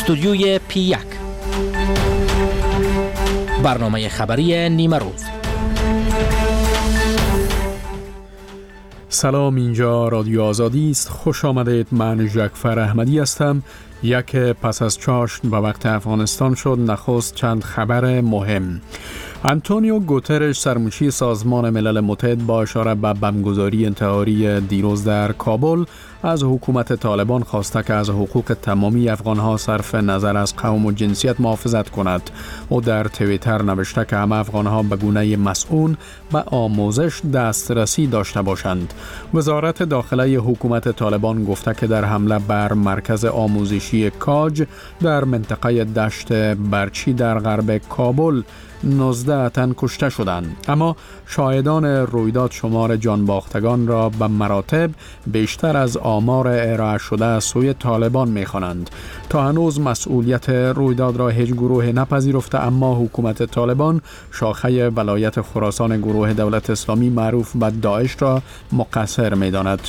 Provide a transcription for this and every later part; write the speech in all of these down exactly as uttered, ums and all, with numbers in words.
استودیوی پی یک، برنامه خبری نیمه روز. سلام، اینجا رادیو آزادی است. خوش آمدید. من جعفر احمدی هستم. یک پس از چاشت به وقت افغانستان شد. نخست چند خبر مهم. آنتونیو گوترش، سرمنشی سازمان ملل متحد، با اشاره به بمبگذاری انتحاری دیروز در کابل از حکومت طالبان خواسته که از حقوق تمامی افغانها صرف نظر از قوم و جنسیت محافظت کند. او در توییتر نوشته که همه افغانها به گونه مسئول به آموزش دسترسی داشته باشند. وزارت داخلی حکومت طالبان گفته که در حمله بر مرکز آموزشی کاج در منطقه دشت برچی در غرب کابل نوزده تن کشته شدند، اما شاهدان رویداد شمار جانباختگان را به مراتب بیشتر از آمار ارائه شده از سوی طالبان می‌خوانند. تا هنوز مسئولیت رویداد را هیچ گروه نپذیرفته، اما حکومت طالبان شاخه ولایت خراسان گروه دولت اسلامی معروف به داعش را مقصر می‌داند.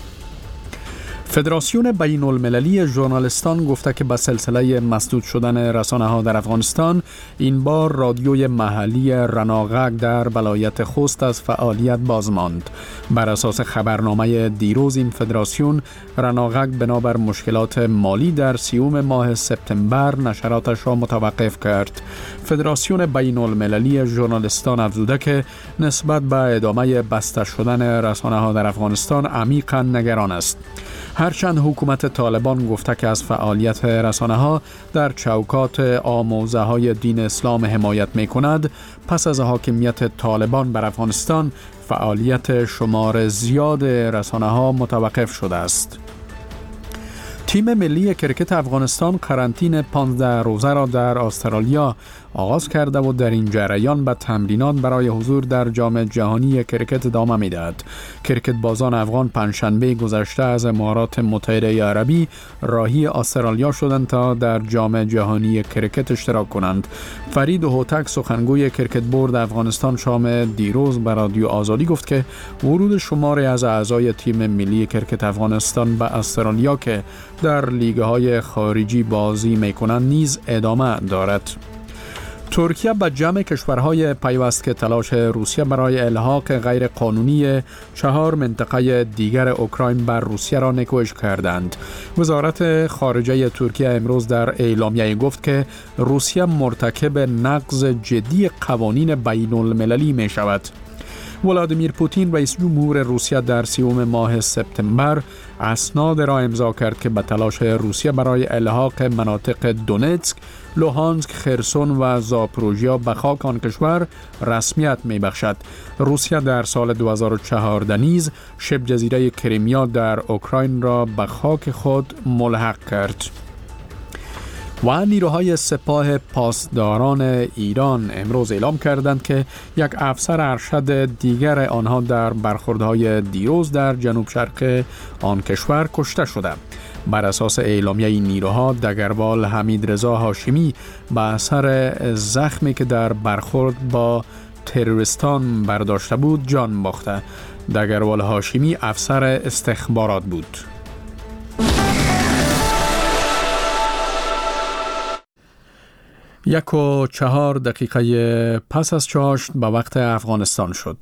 فدراسیون بین المللی ژورنالیستان گفته که به سلسله مسدود شدن رسانه‌ها در افغانستان، این بار رادیوی محلی رناغک در ولایت خوست از فعالیت باز ماند. بر اساس خبرنامه دیروز این فدراسیون، رناغک بنابر مشکلات مالی در سیوم ماه سپتامبر نشراتش را متوقف کرد. فدراسیون بین المللی ژورنالیستان افزوده که نسبت به ادامه بسته شدن رسانه‌ها در افغانستان عمیقاً نگران است. هرچند حکومت طالبان گفته که از فعالیت رسانه‌ها در چوکات آموزه‌های دین اسلام حمایت می‌کند، پس از حاکمیت طالبان بر افغانستان فعالیت شمار زیاد رسانه‌ها متوقف شده است. تیم ملی کرکت افغانستان قرنطینه پانزده روزه را در استرالیا آغاز کرده و در این جریان به تمرینات برای حضور در جام جهانی کرکت ادامه می‌دهد. کرکت بازان افغان پنجشنبه گذشته از امارات متحده عربی راهی استرالیا شدند تا در جام جهانی کرکت اشتراک کنند. فرید هوتک، سخنگوی کرکت بورد افغانستان، شام دیروز به رادیو آزادی گفت که ورود شماری از اعضای تیم ملی کرکت افغانستان به استرالیا که در لیگ‌های خارجی بازی می‌کنند نیز ادامه دارد. ترکیه به جمع کشورهای پیوست که تلاش روسیه برای الحاق غیر قانونی چهار منطقه دیگر اوکراین بر روسیه را نکوش کردند. وزارت خارجه ترکیه امروز در اعلامیه گفت که روسیه مرتکب نقض جدی قوانین بین المللی می شود. ولادیمیر پوتین، رئیس جمهور روسیه، در سیوم ماه سپتامبر اسناد را امضا کرد که به تلاش روسیه برای الحاق مناطق دونتسک، لوهانسک، خرسون و زاپروژیا به خاک آن کشور رسمیت می‌بخشد. روسیه در سال دو هزار و چهارده نیز شبه جزیره کریمیا در اوکراین را به خاک خود ملحق کرد. و نیروهای سپاه پاسداران ایران امروز اعلام کردند که یک افسر ارشد دیگر آنها در برخوردهای دیروز در جنوب شرق آن کشور کشته شده. بر اساس اعلامیه این نیروها، دگروال حمید رضا هاشمی به اثر زخمی که در برخورد با تروریستان برداشته بود جان باخته. دگروال هاشمی افسر استخبارات بود. یک و چهار دقیقه پس از چاشت به وقت افغانستان شد.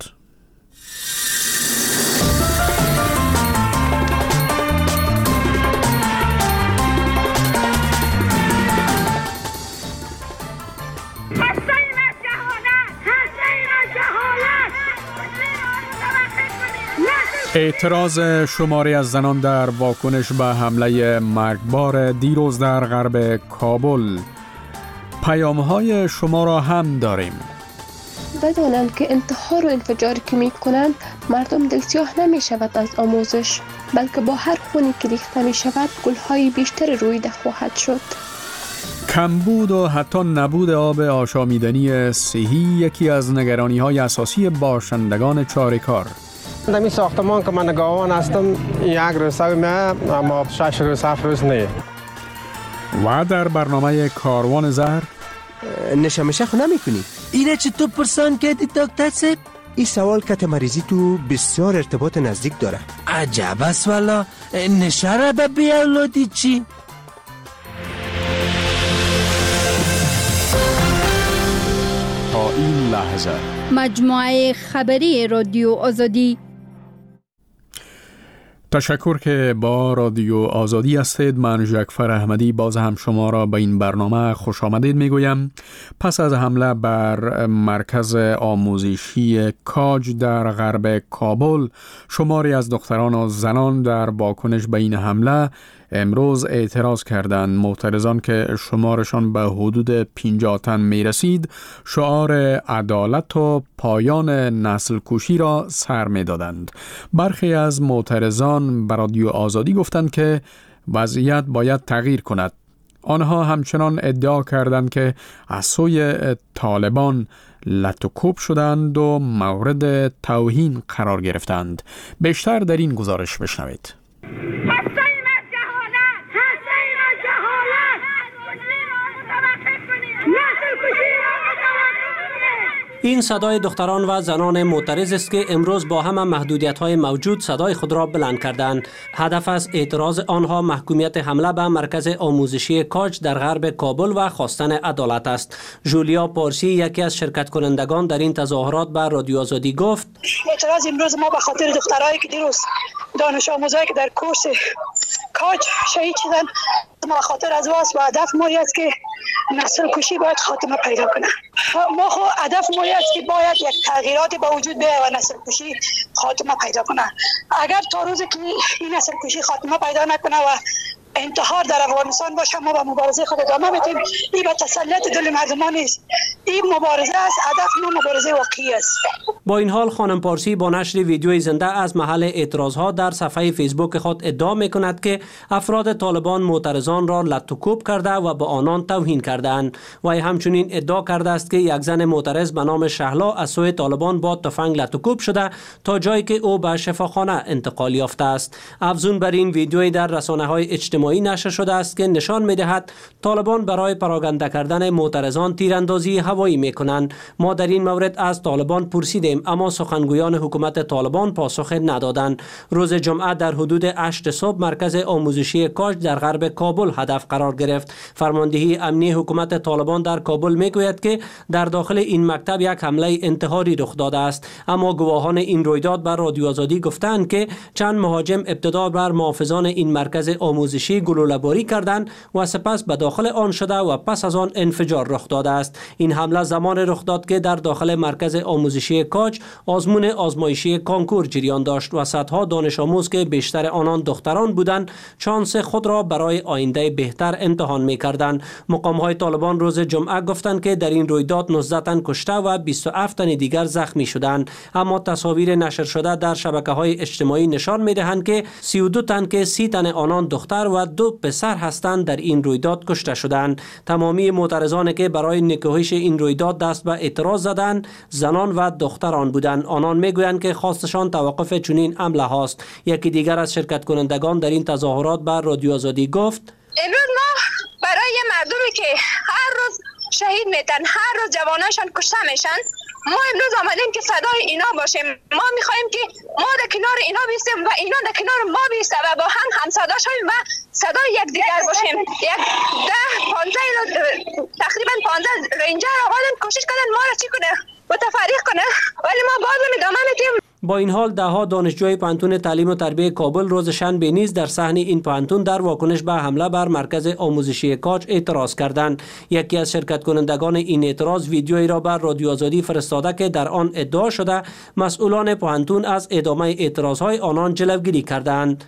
اعتراض شماری از زنان در واکنش به حمله مرگبار دیروز در غرب کابل. پیام‌های شما را هم داریم. بدانند که انتحار و انفجاری که می کنند مردم دلسیاه نمی شود از آموزش، بلکه با هر خونی که ریخته می شود گل‌های بیشتر رویده خواهد شد. کمبود و حتی نبود آب آشامیدنی صحی یکی از نگرانی‌های اساسی باشندگان چاریکار. در این ساختمان که من نگاهبان هستم یک روز میه، اما شش روز هفت روز نه. و در برنامه کاروان زهر نشمشه خو نمی کنی؟ اینه چه تو پرسان کردی دکتر صاحب؟ این سوال که مریضی تو بسیار ارتباط نزدیک داره. عجب است والا. نشه را به بیاولادی چی؟ این لحظه. مجموعه خبری رادیو آزادی. تشکر که با رادیو آزادی هستید. من ژکفر احمدی باز هم شما را به این برنامه خوش آمدید میگویم. پس از حمله بر مرکز آموزشی کاج در غرب کابل، شماری از دختران و زنان در واکنش به این حمله امروز اعتراض کردند. معترضان که شمارشان به حدود پنجاه تن می رسید، شعار عدالت و پایان نسل کشی را سر می دادند. برخی از معترضان به رادیو آزادی گفتند که وضعیت باید تغییر کند. آنها همچنان ادعا کردند که از سوی طالبان لط و کوب شدند و مورد توهین قرار گرفتند. بیشتر در این گزارش بشنوید. این صدای دختران و زنان معترض است که امروز با همه محدودیت‌های موجود صدای خود را بلند کردند. هدف از اعتراض آنها محکومیت حمله به مرکز آموزشی کاج در غرب کابل و خواستن عدالت است. جولیا پارسی، یکی از شرکت کنندگان در این تظاهرات، به رادیو آزادی گفت: اعتراض امروز ما به خاطر دخترایی که دیروز دانش آموزایی که در کورس کاج شهید شدن، ما خاطر از واس و هدف ما است که نسل کشی باید خاتمه پیدا کنه. ما خو هدف ما است که باید یک تغییراتی با وجود بیاید و نسل کشی خاتمه پیدا کنه. اگر تا روزی که این نسل کشی خاتمه پیدا نکنه و انتحار در افغانستان باشه، ما با مبارزه خود ادامه بدیم. این به تسلط دل مردمان نیست، این مبارزه است. هدف ما مبارزه واقعی است. با این حال خانم پارسی با نشر ویدیوی زنده از محل اعتراضها در صفحه فیسبوک خود ادعا می‌کند که افراد طالبان معترضان را لط و کوب کرده و به آنان توهین کردند. و همچنین ادعا کرده است که یک زن معترض به نام شهلا از سوی طالبان با تفنگ لط و کوب شده تا جایی که او به شفاخانه انتقال یافته است. افزون بر این ویدیوی در رسانه‌های اجتماعی نشر شده است که نشان می‌دهد طالبان برای پراگنده کردن معترضان تیراندازی هوایی می‌کنند. ما در این مورد از طالبان پرسیدیم، اما سخنگویان حکومت طالبان پاسخ ندادند. روز جمعه در حدود هشت صبح مرکز آموزشی کاج در غرب کابل هدف قرار گرفت. فرماندهی امنی حکومت طالبان در کابل میگوید که در داخل این مکتب یک حمله انتحاری رخ داده است، اما گواهان این رویداد بر رادیو آزادی گفتند که چند مهاجم ابتدا بر محافظان این مرکز آموزشی گلوله‌باری کردند و سپس به داخل آن شده و پس از آن انفجار رخ داده است. این حمله زمان رخ داد که در داخل مرکز آموزشی کاج آزمون آزمایشی کانکور جریان داشت و صدها دانش آموز که بیشتر آنان دختران بودند شانس خود را برای آینده بهتر امتحان می‌کردند. مقام‌های طالبان روز جمعه گفتند که در این رویداد نوزده تن کشته و بیست و هفت تن دیگر زخمی شدند، اما تصاویر نشر شده در شبکه‌های اجتماعی نشان می‌دهند که سی و دو تن که سی تن آنان دختر و دو پسر هستند در این رویداد کشته شدند. تمامی معترضانی که برای نکوهش این رویداد دست به اعتراض زدند زنان و دختران بودند. آنان میگویند که خواستشان توقف چنین حمله هاست. یکی دیگر از شرکت کنندگان در این تظاهرات بر رادیو آزادی گفت: امروز ما برای مردمی که هر روز شهید میتن، هر روز جواناشان کشته میشن، ما امروز آمدیم که صدای اینا باشیم. ما میخوایم که ما در کنار اینا بیستیم و اینا در کنار ما بیسته و با هم همصدا شویم و صدای یکدیگر باشیم. یک ده پانزده تقریبا پانزده رنجر آقادن کوشش کردن ما را چی کنه متفرق کنه، ولی ما باز ادامه میدیم. با این حال ده ها دانشجوی پانتون تعلیم و تربیت کابل روز شنبه نیز در صحن این پانتون در واکنش به حمله بر مرکز آموزشی کاج اعتراض کردند. یکی از شرکت کنندگان این اعتراض ویدیویی را بر رادیو آزادی فرستاده که در آن ادعا شده مسئولان پانتون از ادامه اعتراضهای آنان جلوگیری کردند.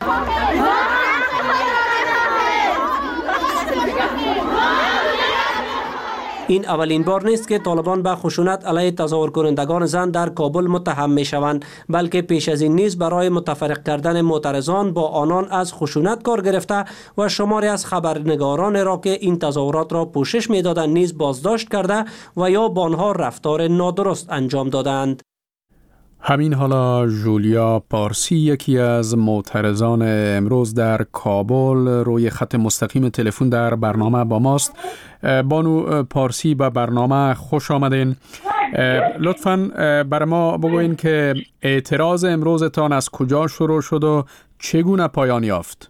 این اولین بار نیست که طالبان به خشونت علیه تظاهر کنندگان زن در کابل متهم می شوند، بلکه پیش از این نیز برای متفرق کردن معترضان با آنان از خشونت کار گرفته و شماری از خبرنگاران را که این تظاهرات را پوشش می دادند نیز بازداشت کرده و یا با آنها رفتار نادرست انجام دادند. همین حالا جولیا پارسی، یکی از معترضان امروز در کابل، روی خط مستقیم تلفن در برنامه با ماست. بانو پارسی به برنامه خوش آمدین. لطفاً بر ما بگوین که اعتراض امروزتان از کجا شروع شد و چگونه پایان یافت؟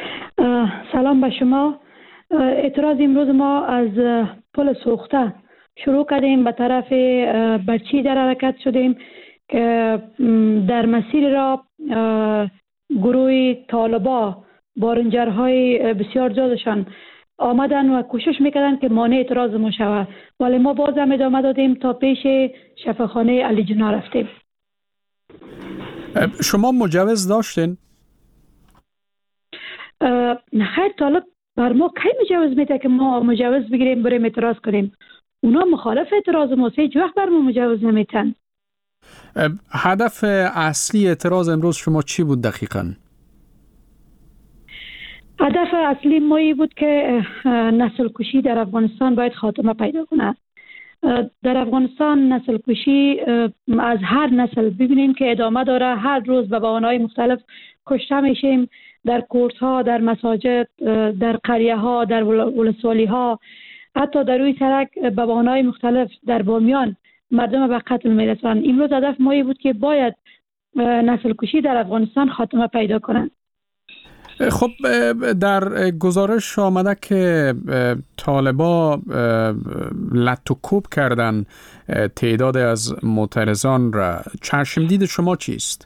سلام به شما. اعتراض امروز ما از پل سوخته شروع کردیم به طرف برچی در حرکت شدیم که در مسیر را گروه طالبا با رنجرهای بسیار زیادشان آمدن و کوشش میکردن که مانع اعتراض ما شود، ولی ما باز هم ادامه دادیم تا پیش شفاخانه علی جنا رفتیم. شما مجوز داشتین؟ خیر، طالب بر ما کی مجوز میده که ما مجوز بگیریم بریم اعتراض کنیم؟ اونا مخالف اعتراض ما، هیچ وقت بر ما مجوز نمیتن. هدف اصلی اعتراض امروز شما چی بود دقیقاً؟ هدف اصلی ما ای بود که نسل کشی در افغانستان باید خاتمه پیدا کنه. در افغانستان نسل کشی از هر نسل ببینیم که ادامه داره، هر روز به بهانه‌های مختلف کشته میشیم، در کورت ها، در مساجد، در قریه ها، در ولسوالی ها، حتی در روی سرک به بهانه‌های مختلف در بامیان مردم به قتل میرسند. امروز هدف ما ای بود که باید نسل کشی در افغانستان خاتمه پیدا کنه. خب در گزارش آمده که طالبا لط و کوب کردن تعداد از معترضان را. چشمدید شما چیست؟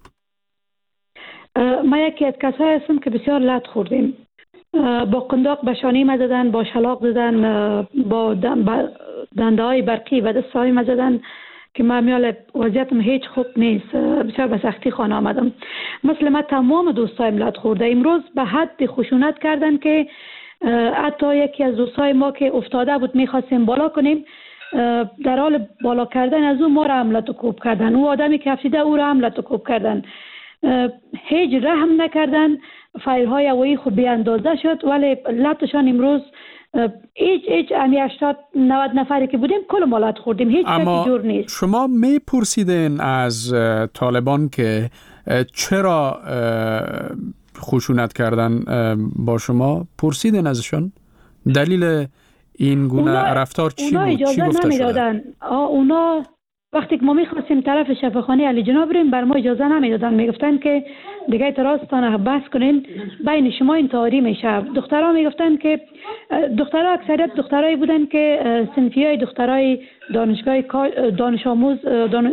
ما یکی از کسایی هستم که بسیار لط خوردیم. با قنداق به شانه ما زدن، با شلاق زدن، با دنده های برقی و دست های ما زدن که من میال وضعیتم هیچ خوب نیست. بسیار به سختی خانه آمدم. مثل ما تمام دوستایم لط خورده. امروز به حد خشونت کردن که حتی یکی از دوستای ما که افتاده بود میخواستیم بالا کنیم، در حال بالا کردن از او ما را هم لط و کوب کردن. او آدمی که افتیده او را هم لط و کوب کردن. هیچ رحم نکردن. فایل های هوایی خود بی اندازه شد، ولی لطشان امروز هیچ هیچ امی هشتاد نود نفری که بودیم کل ما لط خوردیم. هیچ کسی جور نیست. شما می پرسیدین از طالبان که چرا خشونت کردن با شما؟ پرسیدین ازشون دلیل این گونه رفتار چی اونا بود؟ چی گفته نمیدادن. اونا وقتی که ما میخواستیم طرف شفاخانه علی جنا بریم بر ما اجازه نمیدادن. میگفتن که دیگه اعتراضتان بس کنین، بین شما انتحاری میشه. دخترها میگفتن که دخترها اکثریت دخترایی بودن که صنفیای دخترای دانشگاه دانش آموز دان...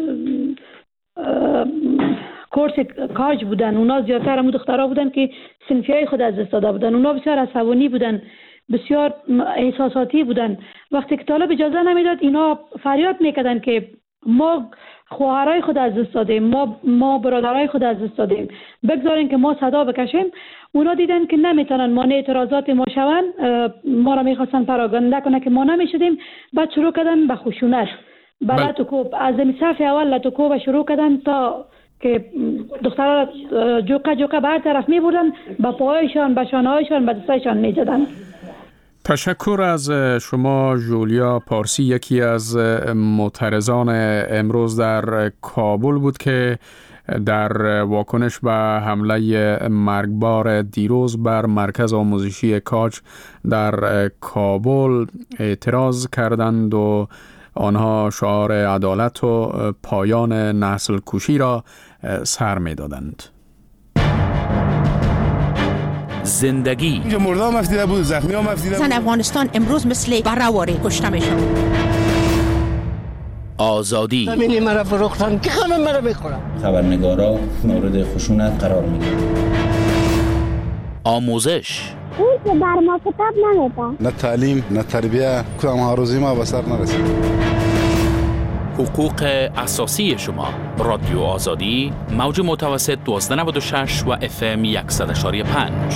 کورس کاج بودن. اونا زیادتر همون دخترها بودن که صنفیای خود از دست داده بودن. اونا بسیار عصبانی بودن، بسیار احساساتی بودن. وقتی که طالب اجازه نمیداد اینا فریاد میکردن که ما خواهرای خود از دست دادیم، ما ما برادرای خود از دست دادیم، بگذارین که ما صدا بکشیم. اونا دیدن که نمیتونن مانع اعتراضات ما شون، ما را میخواستن پراگنده کنه که ما نمیشدیم. بعد شروع کردن به خشونت، به لط و کوب. از صف اول لط و کوب شروع کردن تا که دخترها جوقه جوقه به هر طرف میبردن، به پاهایشان، به شانه‌هایشان، به دستایشان میزدن. تشکر از شما جولیا پارسی، یکی از معترضان امروز در کابل بود که در واکنش به حمله مرگبار دیروز بر مرکز آموزشی کاج در کابل اعتراض کردند و آنها شعار عدالت و پایان نسل کشی را سر می دادند. زندگی اینجا مردم افتیده بود، زخمی هم افتیده بود. زن افغانستان امروز مثل برهواری کشته میشن. آزادی همینی مرا فروختن که همه مرا میخورن. خبرنگارا مورد خشونت قرار میگیرن. آموزش این که بر ما کتاب نمیده. نه تعلیم نه تربیه، کدام هاروزی ما به سر نرسید. حقوق اساسی شما. رادیو آزادی، موج متوسط دوازده نود و شش و اف ام صد و پنج.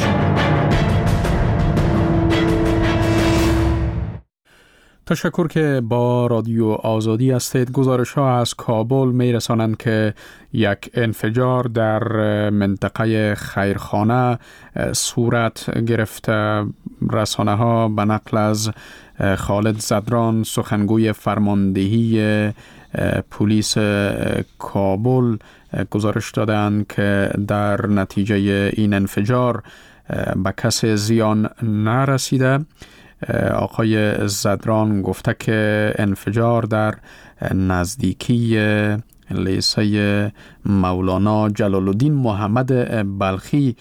تشکر که با رادیو آزادی هستید. گزارش ها از کابل می رسانند که یک انفجار در منطقه خیرخانه صورت گرفته. رسانه ها به نقل از خالد زدران، سخنگوی فرماندهی پلیس کابل، گزارش دادند که در نتیجه این انفجار به کس زیان نرسیده. آقای زدران گفته که انفجار در نزدیکی لیسه مولانا جلال الدین محمد بلخی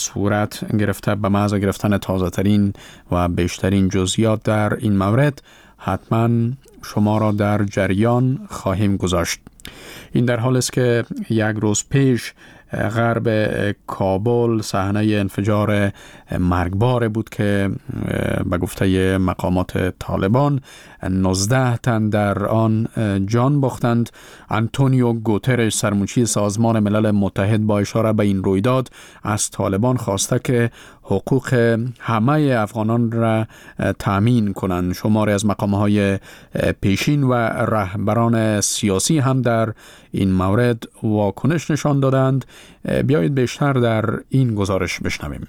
صورت گرفته. به محض گرفتن تازه ترین و بیشترین جزئیات در این مورد، حتما شما را در جریان خواهیم گذاشت. این در حال است که یک روز پیش غرب کابل صحنه انفجار مرگبار بود که به گفته مقامات طالبان نوزده تن در آن جان باختند. آنتونیو گوترش سرمنشی سازمان ملل متحد با اشاره به این رویداد از طالبان خواسته که حقوق همه افغانان را تأمین کنند. شماری از مقام‌های پیشین و رهبران سیاسی هم در این مورد واکنش نشان دادند. بیایید بیشتر در این گزارش بشنویم.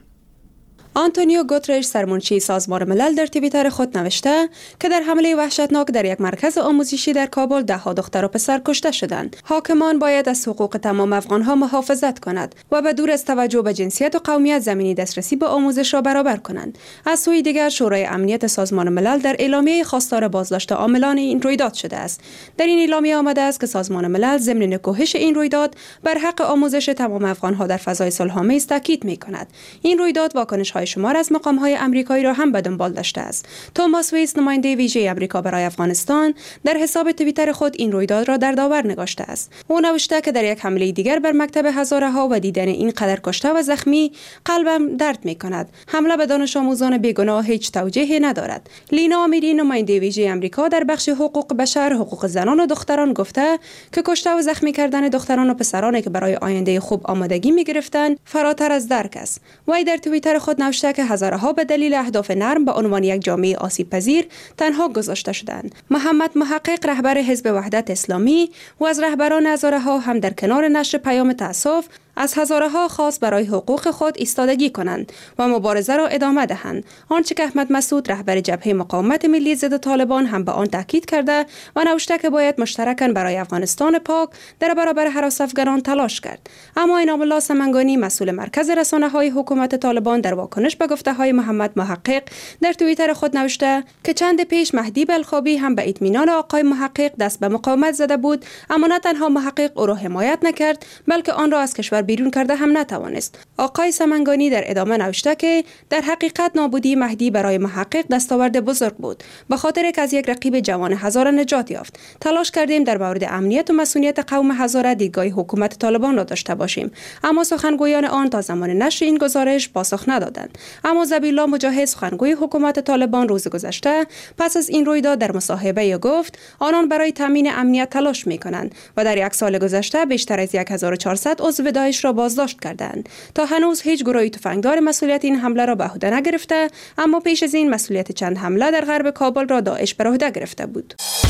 آنتونیو گوترش سرمنشی سازمان ملل در توییتر خود نوشته که در حمله وحشتناک در یک مرکز آموزشی در کابل ده ها دختر و پسر کشته شدند. حاکمان باید از حقوق تمام افغانها محافظت کند و به دور از توجه به جنسیت و قومیت زمینی دسترسی به آموزش را برابر کنند. از سوی دیگر شورای امنیت سازمان ملل در اعلامیه خواستار بازداشت عاملان این رویداد شده است. در این اعلامیه آمده است که سازمان ملل ضمن نکوهش این رویداد بر حق آموزش تمام افغانها در فضای صلح‌آمیز تاکید می‌کند. این رویداد واکنش‌های شمار از مقام‌های آمریکایی را هم به دنبال داشته است. توماس ویس نماینده ویژه آمریکا برای افغانستان در حساب توییتر خود این رویداد را در داور نگاشته است. او نوشته که در یک حمله دیگر بر مکتب هزاره‌ها و دیدن این قدر کشته و زخمی قلبم درد می‌کند. حمله به دانش آموزان بیگناه هیچ توجیهی ندارد. لینا امیری نماینده ویژه آمریکا در بخش حقوق بشر، حقوق زنان و دختران گفته که کشته و زخمی کردن دختران و پسرانی که برای آینده خوب آمادگی می‌گرفتند فراتر از درک است. وی در توییتر خود نوشته که هزارها به دلیل اهداف نرم به عنوان یک جامعه آسیب پذیر تنها گذاشته شدند. محمد محقق رهبر حزب وحدت اسلامی و از رهبران هزارها هم در کنار نشر پیام تأسف از هزارها خواست برای حقوق خود ایستادگی کنند و مبارزه را ادامه دهند. آنچه که احمد مسعود رهبر جبهه مقاومت ملی ضد طالبان هم به آن تاکید کرده و نوشته که باید مشترکاً برای افغانستان پاک در برابر هراس افغانان تلاش کرد. اما انعام الله سمنگانی مسئول مرکز رسانه‌های حکومت طالبان در واکنش به گفته‌های محمد محقق در توییتر خود نوشته که چند پیش مهدی بلخابی هم به اطمینان آقای محقق دست به مقاومت زده بود، اما نه تنها محقق او را حمایت نکرد بلکه آن را از کشور بیرون کرده هم نتوانست. آقای سمنگانی در ادامه نوشته که در حقیقت نابودی مهدی برای محقق دستاورد بزرگ بود، به خاطر که از یک رقیب جوان هزاره نجات یافت. تلاش کردیم در مورد امنیت و مسئولیت قوم هزاره دیدگاه حکومت طالبان را داشته باشیم، اما سخنگویان آن تا زمان نشر این گزارش پاسخ ندادند. اما ذبیح‌الله مجاهد سخنگوی حکومت طالبان روز گذشته پس از این رویداد در مصاحبه گفت آنان برای تامین امنیت تلاش می‌کنند و در یک سال گذشته بیشتر از هزار و چهارصد عضو داعش را بازداشت کردند. تا هنوز هیچ گروهی تفنگدار مسئولیت این حمله را به عهده نگرفته، اما پیش از این مسئولیت چند حمله در غرب کابل را داعش بر عهده گرفته بود.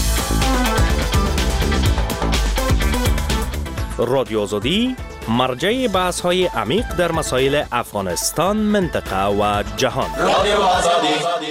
رادیو آزادی مرجع بحث‌های عمیق در مسائل افغانستان، منطقه و جهان. رادیو آزادی.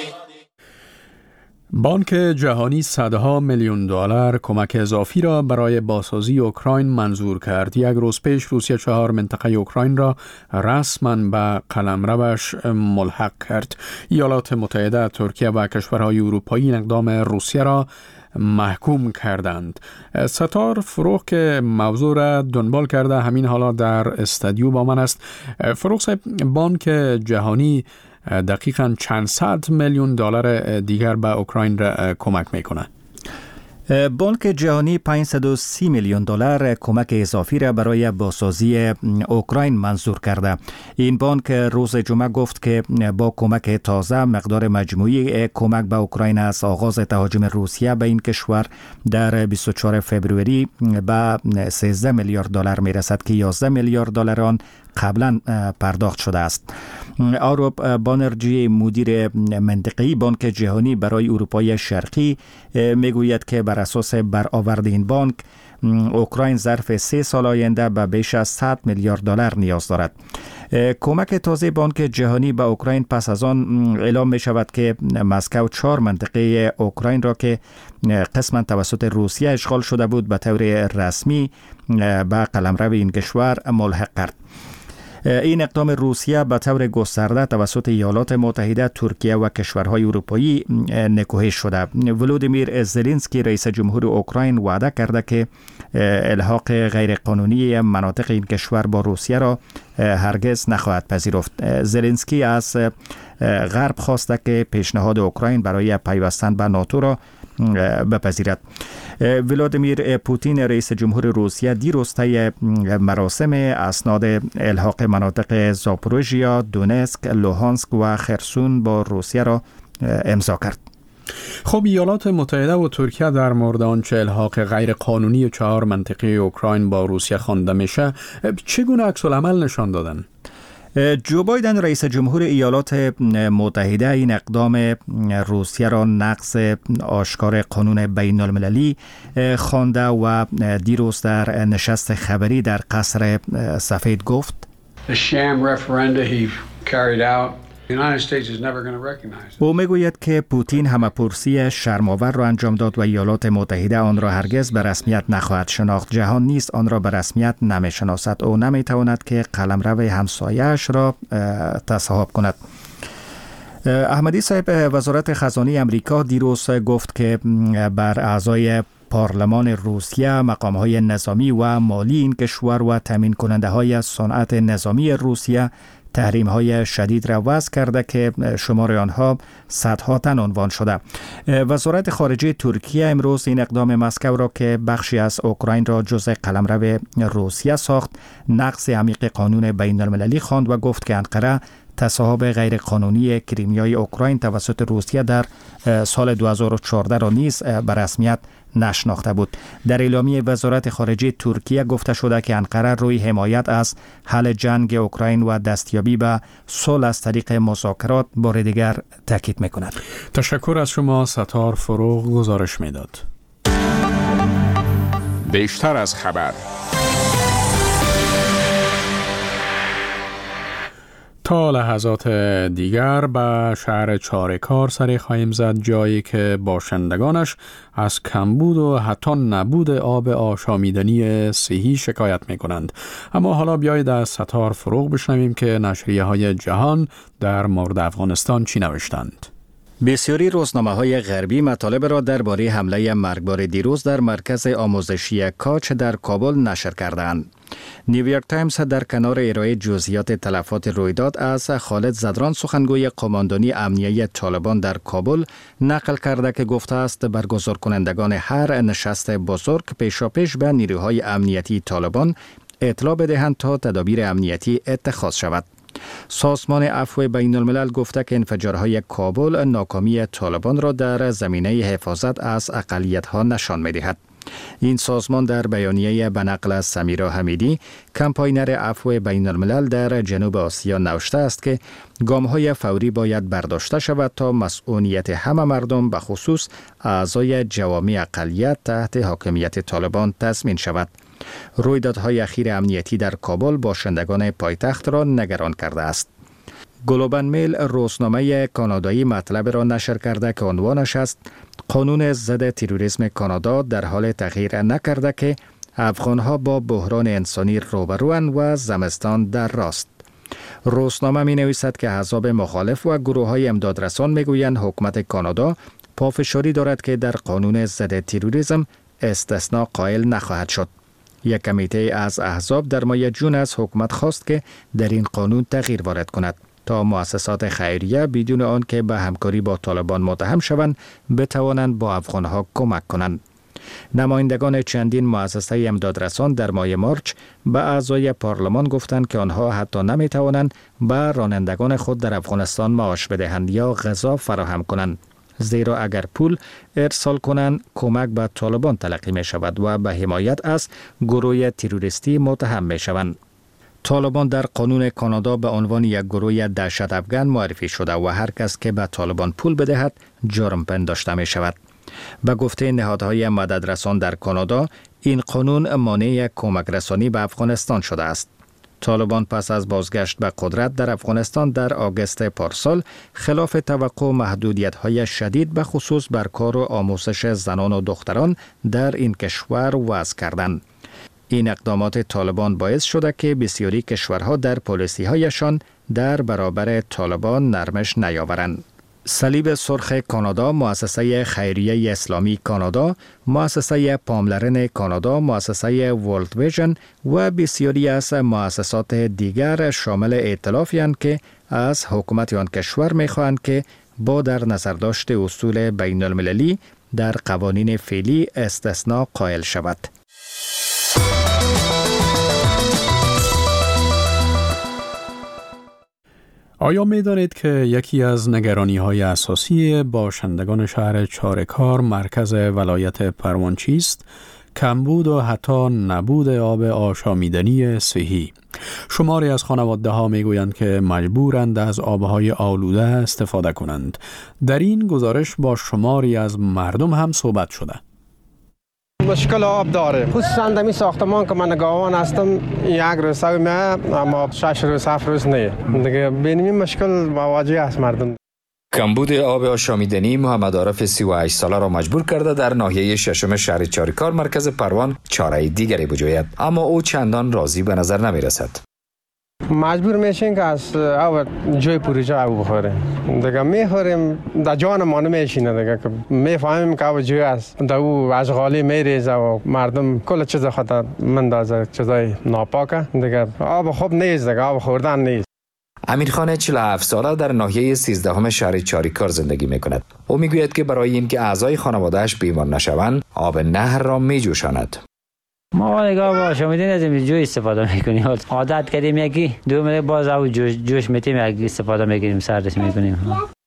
بانک جهانی صدها میلیون دلار کمک اضافی را برای بازسازی اوکراین منظور کرد. یک روز پیش روسیه چهار منطقه اوکراین را رسما به قلمروش ملحق کرد. ایالات متحده، ترکیه و کشورهای اروپایی این اقدام روسیه را محکوم کردند. ستار فروغ که موضوع را دنبال کرده همین حالا در استودیو با من است. فروغ صاحب، بانک جهانی دقیقاً چند صد میلیون دلار دیگر به اوکراین را کمک میکنه. بانک جهانی پانصد و سی میلیون دلار کمک اضافی را برای بازسازی اوکراین منظور کرده. این بانک روز جمعه گفت که با کمک تازه مقدار مجموعی کمک به اوکراین از آغاز تهاجم روسیه به این کشور در بیست و چهارم فوریه به سیزده میلیارد دلار میرسد که یازده میلیارد دلار آن قبلا پرداخت شده است. آروپ بانرجی مدیر منطقه‌ای بانک جهانی برای اروپای شرقی میگوید که بر اساس برآورد این بانک اوکراین ظرف سه سال آینده به بیش از صد میلیارد دلار نیاز دارد. کمک تازه بانک جهانی به اوکراین پس از آن اعلام می شود که مسکو چهار منطقه اوکراین را که قسما توسط روسیه اشغال شده بود به طور رسمی به قلمرو این کشور ملحق کرد. این اقدام روسیه به طور گسترده توسط ایالات متحده، ترکیه و کشورهای اروپایی نکوهش شده. ولودیمیر زلنسکی رئیس جمهور اوکراین وعده کرده که الحاق غیرقانونی مناطق این کشور با روسیه را هرگز نخواهد پذیرفت. زلنسکی از غرب خواسته که پیشنهاد اوکراین برای پیوستن به ناتو را بپذیرد. ولادیمیر پوتین رئیس جمهور روسیه دیروز طی مراسم اسناد الحاق مناطق زاپوروژیا، دونسک، لوهانسک و خرسون با روسیه را امضا کرد. خب ایالات متحده و ترکیه در مورد آنچه الحاق غیر قانونی چهار منطقه اوکراین با روسیه خوانده میشه چگونه عکس العمل نشان دادن؟ جو بایدن رئیس جمهور ایالات متحده این اقدام روسیه را نقض آشکار قانون بین المللی خوانده و دیروز در نشست خبری در قصر سفید گفت The sham referenda he carried out. او میگوید که پوتین همه‌پرسی شرم‌آور را انجام داد و ایالات متحده آن را هرگز به رسمیت نخواهد شناخت. جهان نیست آن را به رسمیت نمی‌شناسد. او نمی‌تواند که قلمرو همسایه‌اش را تصاحب کند. احمدی صاحب وزارت خزانه امریکا دیروز گفت که بر اعضای پارلمان روسیه، مقام‌های نظامی و مالی این کشور و تامین کننده‌های صنعت نظامی روسیه تحریم‌های شدید را وضع کرده که شمار آنها صدها تن عنوان شده. وزارت خارجه ترکیه امروز این اقدام مسکو را که بخشی از اوکراین را جزء قلمرو روسیه ساخت نقض عمیق قانون بین المللی خواند و گفت که انقره تصاحب غیرقانونی کریمیای اوکراین توسط روسیه در سال دو هزار و چهارده را نیز به رسمیت نشناخته بود. در اعلامیه وزارت خارجه ترکیه گفته شده که انقره روی حمایت از حل جنگ اوکراین و دستیابی به صلح از طریق مذاکرات بار دیگر تاکید می‌کند. تشکر از شما. ستار فروغ گزارش می‌داد. بیشتر از خبر. تا لحظات دیگر به شهر چارکار سری خواهیم زد، جایی که باشندگانش از کمبود و حتی نبود آب آشامیدنی صحی شکایت می کنند. اما حالا بیایید از ستار فروغ بشنویم که نشریه های جهان در مورد افغانستان چی نوشتند. بسیاری روزنامه‌های غربی مطالب را درباره حمله مرگبار دیروز در مرکز آموزشی کاچ در کابل نشر کردند. نیویورک تایمز در کنار ارائه جزئیات تلفات رویداد از خالد زدران، سخنگوی قماندانی امنیه طالبان در کابل، نقل کرده که گفته است برگزار کنندگان هر نشست بزرگ پیشاپیش به نیروهای امنیتی طالبان اطلاع بدهند تا تدابیر امنیتی اتخاذ شود. سازمان عفو بین الملل گفته که انفجارهای کابل ناکامی طالبان را در زمینه حفاظت از اقلیت‌ها نشان می‌دهد. این سازمان در بیانیه به نقل از سمیرا حمیدی، کمپاینر عفو بین الملل در جنوب آسیا، نوشته است که گام‌های فوری باید برداشته شود تا مسئولیت همه مردم به خصوص اعضای جوامع اقلیت تحت حاکمیت طالبان تضمین شود. رویدادهای اخیر امنیتی در کابل باشندگان پایتخت را نگران کرده است. گلوبال میل روزنامه کانادایی مطلب را نشر کرده که عنوانش است قانون ضد تروریسم کانادا در حال تغییر نکرده که افغانها با بحران انسانی روبروند و زمستان در راست. روزنامه می نویسد که احزاب مخالف و گروه های امدادرسان می گویند حکومت کانادا پافشاری دارد که در قانون ضد تروریسم استثناء قائل نخواهد شد. یک کمیته از احزاب در ماه جون از حکومت خواست که در این قانون تغییر وارد کند تا مؤسسات خیریه بدون آن که به همکاری با طالبان متهم شوند بتوانند با افغانها کمک کنند. نمایندگان چندین مؤسسه امدادرسان در ماه مارچ به اعضای پارلمان گفتند که آنها حتی نمیتوانند به رانندگان خود در افغانستان معاش بدهند یا غذا فراهم کنند، زیرا اگر پول ارسال کنند کمک به طالبان تلقی می شود و به حمایت از گروه تروریستی متهم می شوند. طالبان در قانون کانادا به عنوان یک گروه دهشت افغان معرفی شده و هر کس که به طالبان پول بدهد جرم پنداشته می شود. به گفته نهادهای مددرسان در کانادا، این قانون مانع کمک رسانی به افغانستان شده است. طالبان پس از بازگشت به قدرت در افغانستان در آگوست پارسال خلاف توقع محدودیت‌های شدید به خصوص بر کار و آموزش زنان و دختران در این کشور وضع کردند. این اقدامات طالبان باعث شده که بسیاری کشورها در پالیسی‌هایشان در برابر طالبان نرمش نیاورند. صلیب سرخ کانادا، مؤسسه خیریه اسلامی کانادا، مؤسسه پاملرن کانادا، مؤسسه ورلد ویژن و بسیاری از مؤسسات دیگر شامل ائتلافی هستند که از حکومت آن کشور می‌خواهند که با در نظر داشت اصول بین المللی در قوانین فعلی استثناء قائل شود. آیا می دانید که یکی از نگرانی‌های اساسی باشندگان شهر چارکار مرکز ولایت پروان چیست؟ کمبود و حتی نبود آب آشامیدنی صحی. شماری از خانواده‌ها می‌گویند که مجبورند از آب‌های آلوده استفاده کنند. در این گزارش با شماری از مردم هم صحبت شده. مشکل آب داره، خصوصا در این ساختمان که من نگاهبان هستم یک روز سوی میه اما شش روز هفت روز نه دیگه. بینیم مشکل مواجه است مردم. کمبود آب آشامیدنی محمد عارف سی و هشت ساله را مجبور کرده در ناحیه ششم شهر چارکار مرکز پروان چاره دیگری بجوید، اما او چندان راضی به نظر نمی رسد. مجبور میشین که از آب جای پروژه آب بخوره دیگه. میخوریم در جان ما نمیشینه دیگه که میفهمیم که آب جای است، در او اشغالی میریزه و مردم کل چیز خود مندازه، چیزای ناپاکه دیگه. آب خوب نیست دیگه، آب خوردن نیست. امیرخان چهل و هفت ساله در ناحیه سیزدهم شهر چاریکار زندگی میکند. او میگوید که برای اینکه اعضای خانواده‌اش بیمار نشوند آب نهر را میجوشاند. ما نگاه با شامیدن از این جوی استفاده میکنیم، عادت کردیم یکی دو میره باز او جوش, جوش میتیم یک استفاده میکنیم، سردش میکنیم.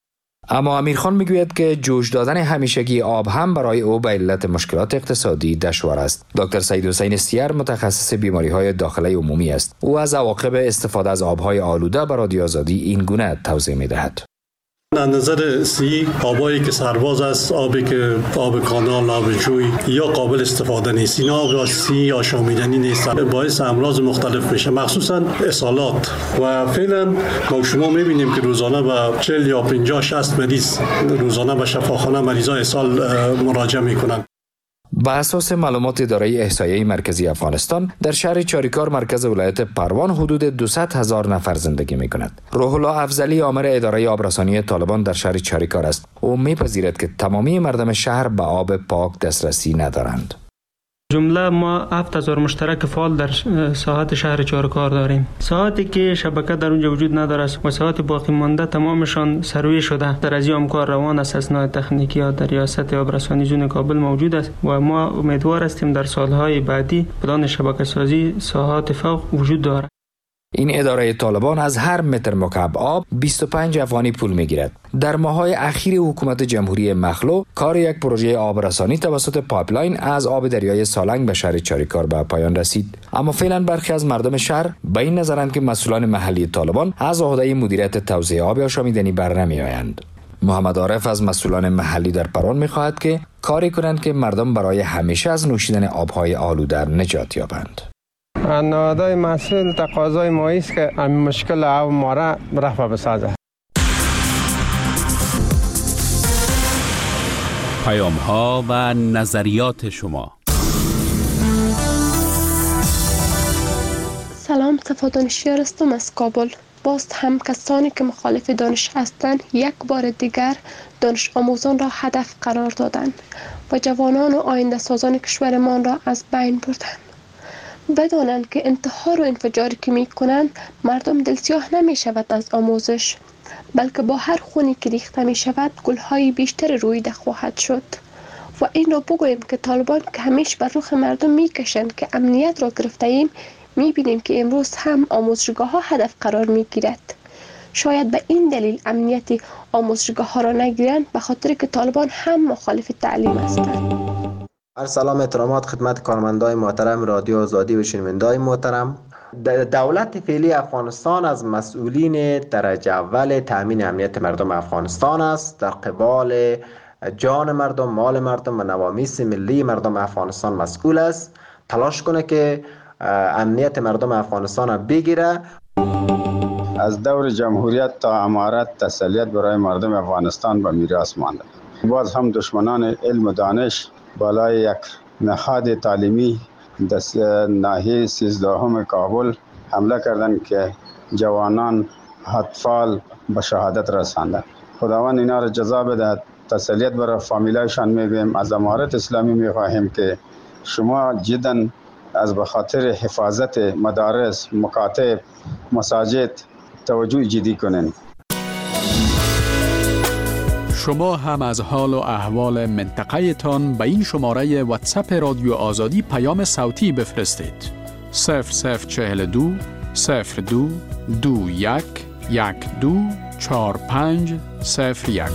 اما امیرخان میگوید که جوش دادن همیشگی آب هم برای او به علت مشکلات اقتصادی دشوار است. دکتر سید حسین سیر متخصص بیماری‌های داخلی عمومی است. او از عواقب استفاده از آب‌های آلوده به رادیو آزادی این گونه توضیح می‌دهد. از نظر سی آبایی که سرباز است، آبی که آب کانال، آب جوی یا قابل استفاده نیست، اینا آب سی آشامیدنی نیست، باعث امراض مختلف میشه، مخصوصا اسهالات. و فعلا ما شما میبینیم که روزانه به چهل یا پنجاه شصت مریض روزانه به شفاخانه مریضای اسهال مراجعه میکنن. با اساس معلومات اداره احصایه مرکزی افغانستان در شهر چاریکار مرکز ولایت پروان حدود دویست هزار نفر زندگی می کند. روح الله افضلی آمر اداره آبرسانی طالبان در شهر چاریکار است. او میپذیرد که تمامی مردم شهر به آب پاک دسترسی ندارند. جمله ما هفت هزار مشترک فعال در ساحات شهر چارکار داریم. ساحاتی که شبکه در اونجا وجود نداره و ساحات باقی مانده تمامشان سروی شده. در از این کار روان است. اسناد تکنیکی ها در ریاست آبرسانی زون کابل موجود است و ما امیدوار هستیم در سالهای بعدی پلان شبکه سازی ساحات فوق وجود دارد. این اداره طالبان از هر متر مکعب آب بیست و پنج افغانی پول میگیرد. در ماه‌های اخیر حکومت جمهوری مخلو کار یک پروژه آبرسانی توسط پایپلاین از آب دریای سالنگ به شهر چاریکار به پایان رسید. اما فعلا برخی از مردم شهر به این نظرند که مسئولان محلی طالبان از عهده مدیریت توزیع آب آشامیدنی بر نمی‌آیند. محمد عارف از مسئولان محلی در پروان می‌خواهد که کاری کنند که مردم برای همیشه از نوشیدن آب‌های آلوده نجات یابند. نهادهای مسئول تقاضای ما است که این مشکل آب ما را رفع بسازه. پیام ها و نظریات شما. سلام، صفا دانشیار هستم از کابل. باز هم کسانی که مخالف دانش هستند یک بار دیگر دانش آموزان را هدف قرار دادند و جوانان و آینده سازان کشورمان را از بین بردند. بدانند که انتحار و انفجاری که می کنند مردم دلسیاه نمی شود از آموزش، بلکه با هر خونی که ریخته می شود گلهای بیشتر رویده خواهد شد. و این را بگوییم که طالبان که همیشه بر رخ مردم می کشند که امنیت را گرفته ایم، می بینیم که امروز هم آموزشگاه ها هدف قرار می گیرد. شاید به این دلیل امنیت آموزشگاه ها را نگیرند، به خاطر که طالبان هم مخالف تعلیم هستند. هر سلام احترامات خدمت کارمندای محترم رادیو آزادی و شنوندای محترم. دولت فعلی افغانستان از مسئولین درجه اول تامین امنیت مردم افغانستان است. در قبال جان مردم، مال مردم و نوامیس ملی مردم افغانستان مسئول است. تلاش کنه که امنیت مردم افغانستان را بگیره. از دور جمهوریت تا امارت تسلیت برای مردم افغانستان به میراث مانده. باز هم دشمنان علم و دانش بالای یک نهاد تعلیمی دست ناحیه سیزدهم کابل حمله کردند که جوانان اطفال به شهادت رساندند. خداوند اینا را جزا بدهد. تسلیت برای فامیلایشان میگویم. از امارت اسلامی میخواهیم که شما جدا از به خاطر حفاظت مدارس، مکاتب، مساجد توجه جدی کنین. شما هم از حال و احوال منطقه تان به این شماره واتساپ رادیو آزادی پیام صوتی بفرستید. صفر صفر چهل دو صفر دو دو یک یک دو چهار پنج صفر یک.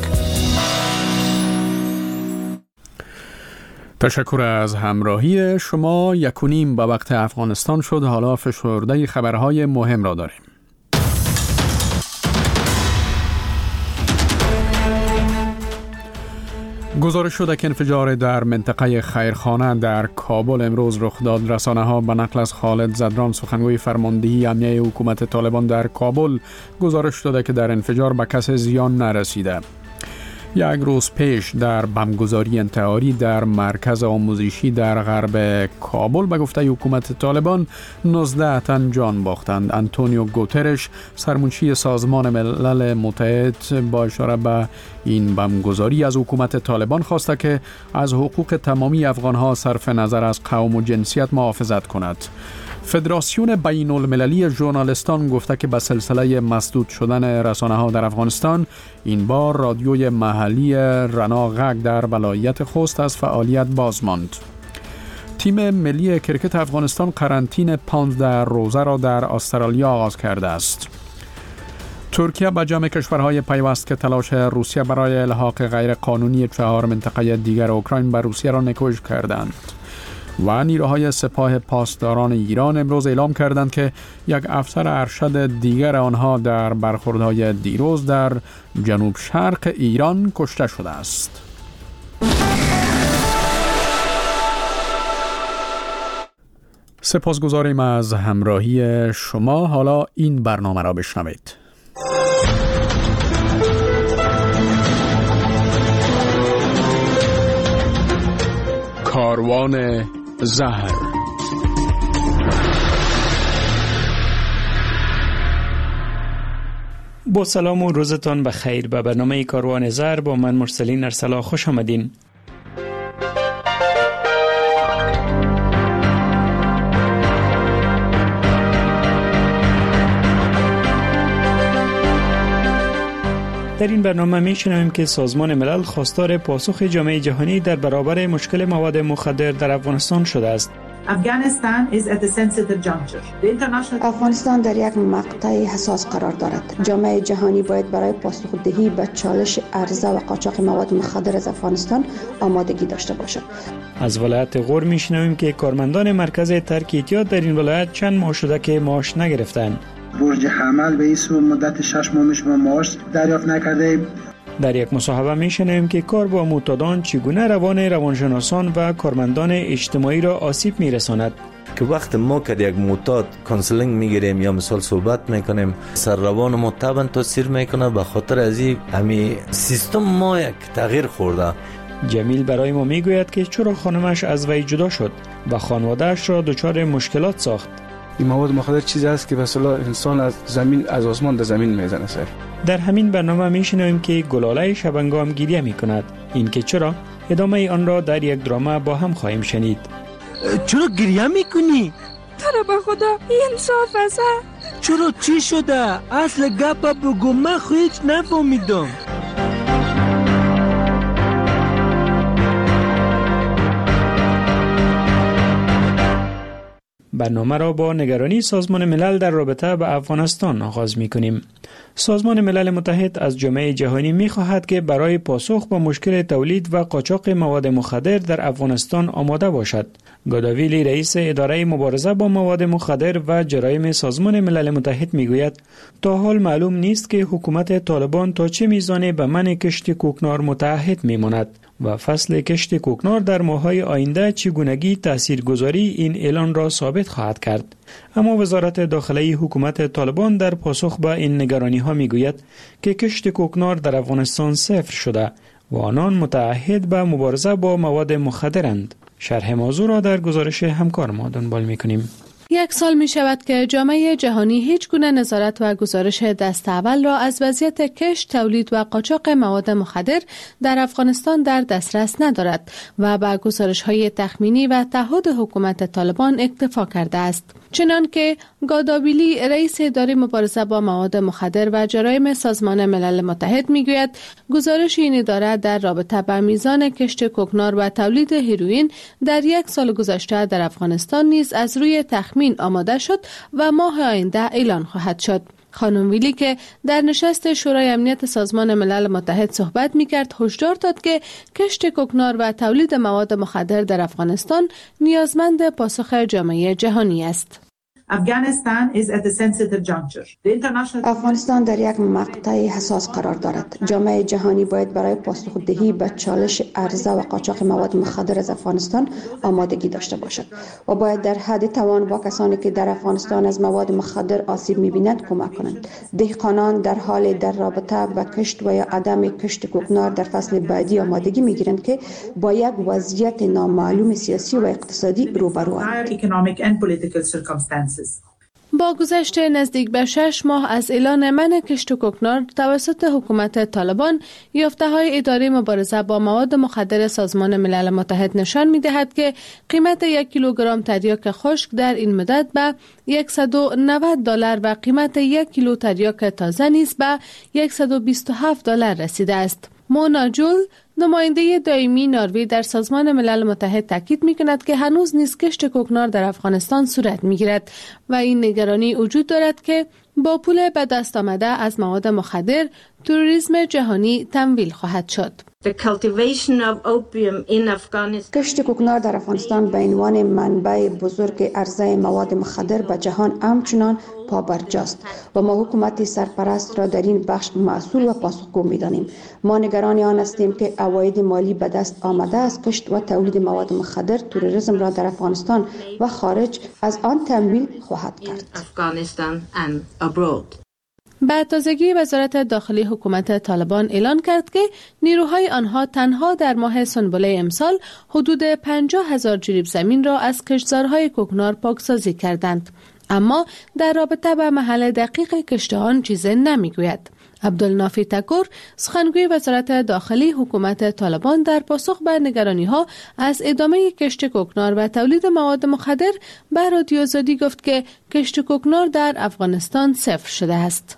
تشکر از همراهی شما. یک و نیم به وقت افغانستان شد. حالا فشرده خبرهای مهم را داریم. گزارش شده که انفجار در منطقه خیرخانه در کابل امروز رخ داد. رسانه ها به نقل از خالد زدران سخنگوی فرماندهی امنیه حکومت طالبان در کابل گزارش داده که در انفجار به کس زیان نرسیده. یک روز پیش در بمبگذاری انتحاری در مرکز آموزشی در غرب کابل به گفته حکومت طالبان نوزده تن جان باختند. آنتونیو گوترش سرمنشی سازمان ملل متحد با اشاره به این بمبگذاری از حکومت طالبان خواسته که از حقوق تمامی افغانها صرف نظر از قوم و جنسیت محافظت کند. فدراسیون بین المللی ژورنالیستان گفته که به سلسله مسدود شدن رسانه ها در افغانستان این بار رادیوی محلی رناغک در ولایت خوست از فعالیت باز ماند. تیم ملی کرکت افغانستان قرنطینه پانزده روزه را در استرالیا آغاز کرده است. ترکیه به جمع کشورهای پیوست که تلاش روسیه برای الحاق غیر قانونی چهار منطقه دیگر اوکراین به روسیه را نکوژ کردند. و نیروهای سپاه پاسداران ایران امروز اعلام کردند که یک افسر ارشد دیگر آنها در برخوردهای دیروز در جنوب شرق ایران کشته شده است. سپاسگزاریم از همراهی شما. حالا این برنامه را بشنوید. کاروان زهر. با سلام و روزتان بخیر. به برنامه کاروان زهر با من مرسلین ارسلا خوش آمدین. در این برنامه می‌شنویم که سازمان ملل خواستار پاسخ جامعه جهانی در برابر مشکل مواد مخدر در افغانستان شده است. افغانستان در یک مقطع حساس قرار دارد. جامعه جهانی باید برای پاسخ‌دهی به چالش عرضه و قاچاق مواد مخدر از افغانستان آمادگی داشته باشد. از ولایت غور می‌شنویم که کارمندان مرکز ترک اعتیاد در این ولایت چند ماه شده که معاش نگرفتند. برج حمل به این سو مدت شش ماهش ما معاش دریافت نکرده. در یک مصاحبه میشنویم که کار با معتادان چگونه روان روانشناسان و کارمندان اجتماعی را آسیب میرساند. که وقت ما که یک معتاد کانسلینگ میگیریم یا مثال صحبت میکنیم سر روان ما طبعا تاثیر میکنه. به خاطر از این همین سیستم ما یک تغییر خورده. جمیل برای ما میگوید که چرا خانمش از وی جدا شد و خانواده‌اش را دچار مشکلات ساخت. این مواد مخدر چیزی است که به اصطلاح انسان از زمین از آسمان در زمین میزنه سر. در همین برنامه میشنویم که گلاله شبنگام گریه میکند. این که چرا؟ ادامه آن را در یک درامه با هم خواهیم شنید. چرا گریه میکنی؟ ترا به خدا انصاف است. چرا چی شده؟ اصل گپ بگو، من خو هیچ نفهمیدم. برنامه را با نگرانی سازمان ملل در رابطه با افغانستان آغاز می‌کنیم. سازمان ملل متحد از جامعه جهانی می‌خواهد که برای پاسخ با مشکل تولید و قاچاق مواد مخدر در افغانستان آماده باشد. گاداویلی رئیس اداره مبارزه با مواد مخدر و جرایم سازمان ملل متحد میگوید تا حال معلوم نیست که حکومت طالبان تا چه میزان به منع کشت کوکنار متعهد میماند و فصل کشت کوکنار در ماه‌های آینده چگونگی تاثیرگذاری این اعلان را ثابت خواهد کرد. اما وزارت داخلی حکومت طالبان در پاسخ به این نگرانی‌ها میگوید که کشت کوکنار در افغانستان صفر شده و آنان متعهد به مبارزه با مواد مخدرند. شرح موضوع را در گزارش همکار ما دنبال می‌کنیم. یک سال می شود که جامعه جهانی هیچ گونه نظارت و گزارش دست اول را از وضعیت کشت، تولید و قاچاق مواد مخدر در افغانستان در دسترس ندارد و با گزارش‌های تخمینی و تعهد حکومت طالبان اکتفا کرده است. چنان که گادابیلی، رئیس اداره مبارزه با مواد مخدر و جرایم سازمان ملل متحد میگوید گزارش این اداره در رابطه با میزان کشت کوکنار و تولید هیروئین در یک سال گذشته در افغانستان نیز از روی تخمین آماده شد و ماه آینده اعلان خواهد شد. خانم ویلی که در نشست شورای امنیت سازمان ملل متحد صحبت می‌کرد هشدار داد که کشت کوکنار و تولید مواد مخدر در افغانستان نیازمند پاسخ جامعه جهانی است. افغانستان در یک مقطع حساس قرار دارد. جامعه جهانی باید برای پاسخ‌دهی به چالش عرضه و قاچاق مواد مخدر از افغانستان آمادگی داشته باشد و باید در حد توان با کسانی که در افغانستان از مواد مخدر آسیب می‌بینند کمک کنند. دهقانان در حال در رابطه با کشت و یا عدم کشت کوکنار در فصل بعدی آمادگی می‌گیرند که با یک وضعیت نامعلوم سیاسی و اقتصادی روبروند. با گذشت نزدیک به شش ماه از اعلان منع کشت کوکنار توسط حکومت طالبان، یافته‌های اداره مبارزه با مواد مخدر سازمان ملل متحد نشان می‌دهد که قیمت یک کیلوگرم تریاک خشک در این مدت به صد و نود دلار و قیمت یک کیلو تریاک تازه نیز به صد و بیست و هفت دلار رسیده است. مونا جول، نماینده دائمی نروژ در سازمان ملل متحد تاکید می‌کند که هنوز نیز کشت کوکنار در افغانستان صورت می‌گیرد و این نگرانی وجود دارد که با پول به دست آمده از مواد مخدر توریسم جهانی تمویل خواهد شد. کشت کوکنار در افغانستان به عنوان منبع بزرگ عرضه مواد مخدر به جهان همچنان پابرجاست و ما حکومت سرپرست را در این بخش مسئول و پاسخگو می‌دانیم. ما نگران آن هستیم که عواید مالی به دست آمده از کشت و تولید مواد مخدر توریسم را در افغانستان و خارج از آن تمویل خواهد کرد. به تازگی وزارت داخلی حکومت طالبان اعلان کرد که نیروهای آنها تنها در ماه سنبله امسال حدود پنجاه هزار جریب زمین را از کشتزارهای کوکنار پاکسازی کردند، اما در رابطه به محل دقیق کشت آن چیزی نمیگوید. عبدالنافی تکور، سخنگوی وزارت داخلی حکومت طالبان، در پاسخ به نگرانی‌ها از ادامه کشت کوکنار و تولید مواد مخدر به رادیو آزادی گفت که کشت کوکنار در افغانستان صفر شده است.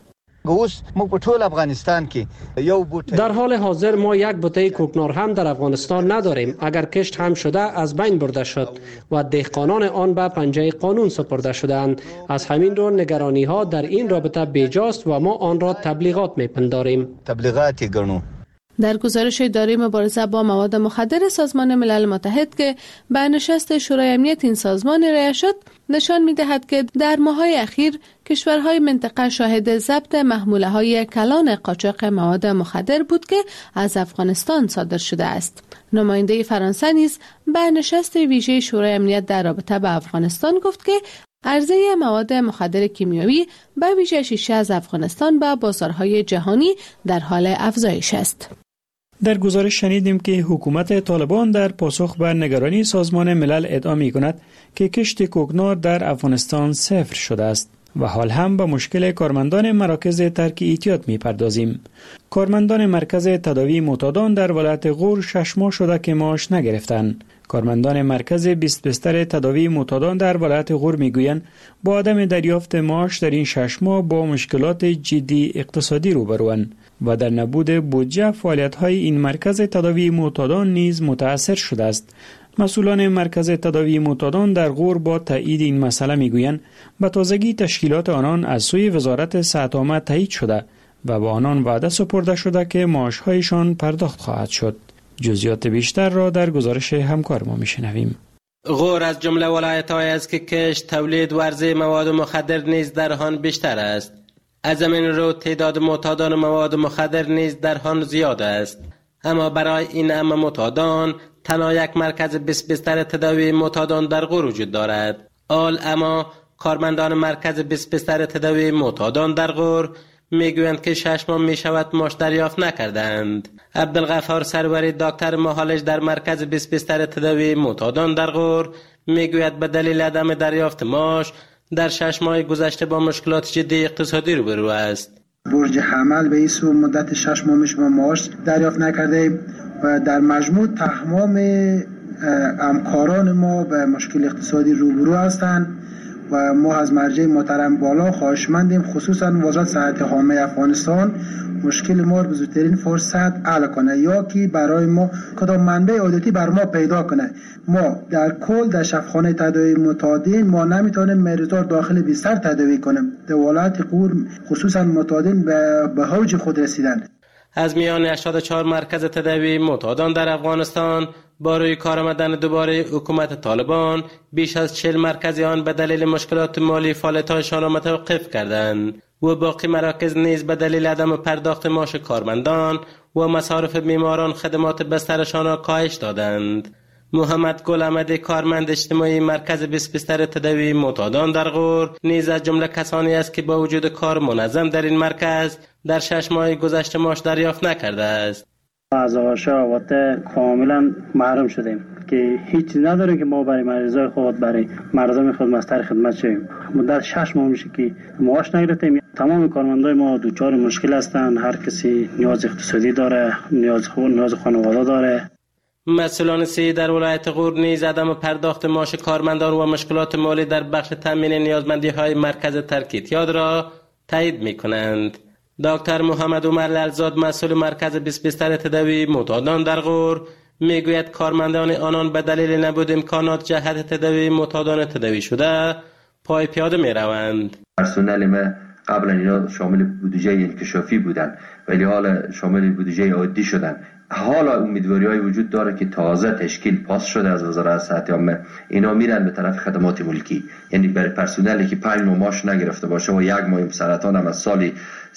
در حال حاضر ما یک بوته کوکنار هم در افغانستان نداریم. اگر کشت هم شده از بین برده شد و دهقانان آن به پنجه قانون سپرده شدند. از همین رو نگرانی ها در این رابطه بیجاست و ما آن را تبلیغات میپنداریم. تبلیغاتی گنو. در گزارش اداره مبارزه با مواد مخدر سازمان ملل متحد که به نشست شورای امنیت این سازمان ارائه شد، نشان می‌دهد که در ماه‌های اخیر کشورهای منطقه شاهد ضبط محموله‌های کلان قاچاق مواد مخدر بود که از افغانستان صادر شده است. نماینده فرانسه نیز به نشست ویژه شورای امنیت در رابطه با افغانستان گفت که عرضه مواد مخدر کیمیایی به ویژه شیشه از افغانستان به بازارهای جهانی در حال افزایش است. در گزارش شنیدیم که حکومت طالبان در پاسخ به نگرانی سازمان ملل ادعا می کند که کشت کوکنار در افغانستان صفر شده است و حال هم به مشکل کارمندان مراکز ترک احتیاط می پردازیم. کارمندان مرکز تداوی معتادان در ولایت غور شش ماه شده که معاش نگرفتند. کارمندان مرکز بیست بستر تداوی معتادان در ولایت غور می گویند با عدم دریافت معاش در این شش ماه با مشکلات جدی اقتصادی روبروند و در نبود بودجه فعالیت‌های این مرکز تداوی معتادان نیز متأثر شده است. مسئولان مرکز تداوی معتادان در غور با تایید این مسئله میگویند به تازگی تشکیلات آنان از سوی وزارت صحت عامه تایید شده و با آنان وعده سپرده شده که معاش‌هایشان پرداخت خواهد شد. جزئیات بیشتر را در گزارش همکار ما میشنویم. غور از جمله ولایت‌هایی است که کشت، تولید و عرضه مواد مخدر نیز در آن بیشتر است. از همین رو تعداد معتادان مواد مخدر نیز در آن زیاد است. اما برای این همه معتادان تنها یک مرکز بیست بستر تداوی معتادان در غور وجود دارد. آل اما کارمندان مرکز بیست بستر تداوی معتادان در غور میگویند که شش ماه می شود معاش دریافت نکردند. عبدالغفار سروری، دکتر معالج در مرکز بیست بستر تداوی معتادان در غور، میگوید به دلیل عدم دریافت معاش در شش ماه گذشته با مشکلات جدی اقتصادی روبرو است. برج حمل به این سو مدت شش ماهش با معاش دریافت نکرده و در مجموع تمام همکاران ما به مشکل اقتصادی روبرو هستند و ما از مرجع محترم بالا خواهشمندیم خصوصا وزارت صحت عامه افغانستان مشکل ما رو به زودترین فرصت حل کنه یا که برای ما کدام منبع عادتی بر ما پیدا کنه. ما در کل در شفاخانه تداوی معتادین ما نمیتونیم مریضا داخل بستر تداوی کنیم. در ولایت غور خصوصا معتادین به به اوج خود رسیدن. از میان هشتاد و چهار مرکز تداوی معتادان در افغانستان با روی کار آمدن دوباره حکومت طالبان بیش از چهل مرکز آن به دلیل مشکلات مالی فعالیت‌هایشان را متوقف کردند و باقی مراکز نیز به دلیل عدم پرداخت معاش کارمندان و مصارف بیماران خدمات بسترشان را کاهش دادند. محمد گل احمدی کارمند اجتماعی مرکز بیست بستر تداوی معتادان در غور نیز از جمله کسانی است که با وجود کار منظم در این مرکز در شش ماه گذشته معاش دریافت نکرده است. از آشا وقت کاملا محروم شدیم که هیچ نداره که ما برای مریضای خود برای مردم خود مستر خدمت شویم. مدت شش ماه میشه که معاش نگرفتیم. تمام کارمندای ما دوچار مشکل هستند. هر کسی نیاز اقتصادی داره، نیاز خون، نیاز خانواده داره. مسئولان سیاسی در ولایت غور نیز عدم پرداخت معاش کارمندان و مشکلات مالی در بخش تامین نیازمندی‌های مرکز ترک اعتیاد را تایید می‌کنند. دکتر محمد عمر لالزاد مسئول مرکز بیست بستر تداوی معتادان در غور میگوید کارمندان آنان به دلیل نبود امکانات جهت تداوی معتادان تداوی شده پای پیاده میروند. پرسنل ما قبلا اینا شامل بودجه انکشافی بودن ولی حالا شامل بودجه عادی شدن. حالا امیدواری‌های وجود داره که تازه تشکیل پاس شده از وزارت صحت عامه. اینا میرن به طرف خدمات ملکی، یعنی برای پرسنلی که پنج ماه معاش نگرفته باشه و یک ماه سرطان هم از سالی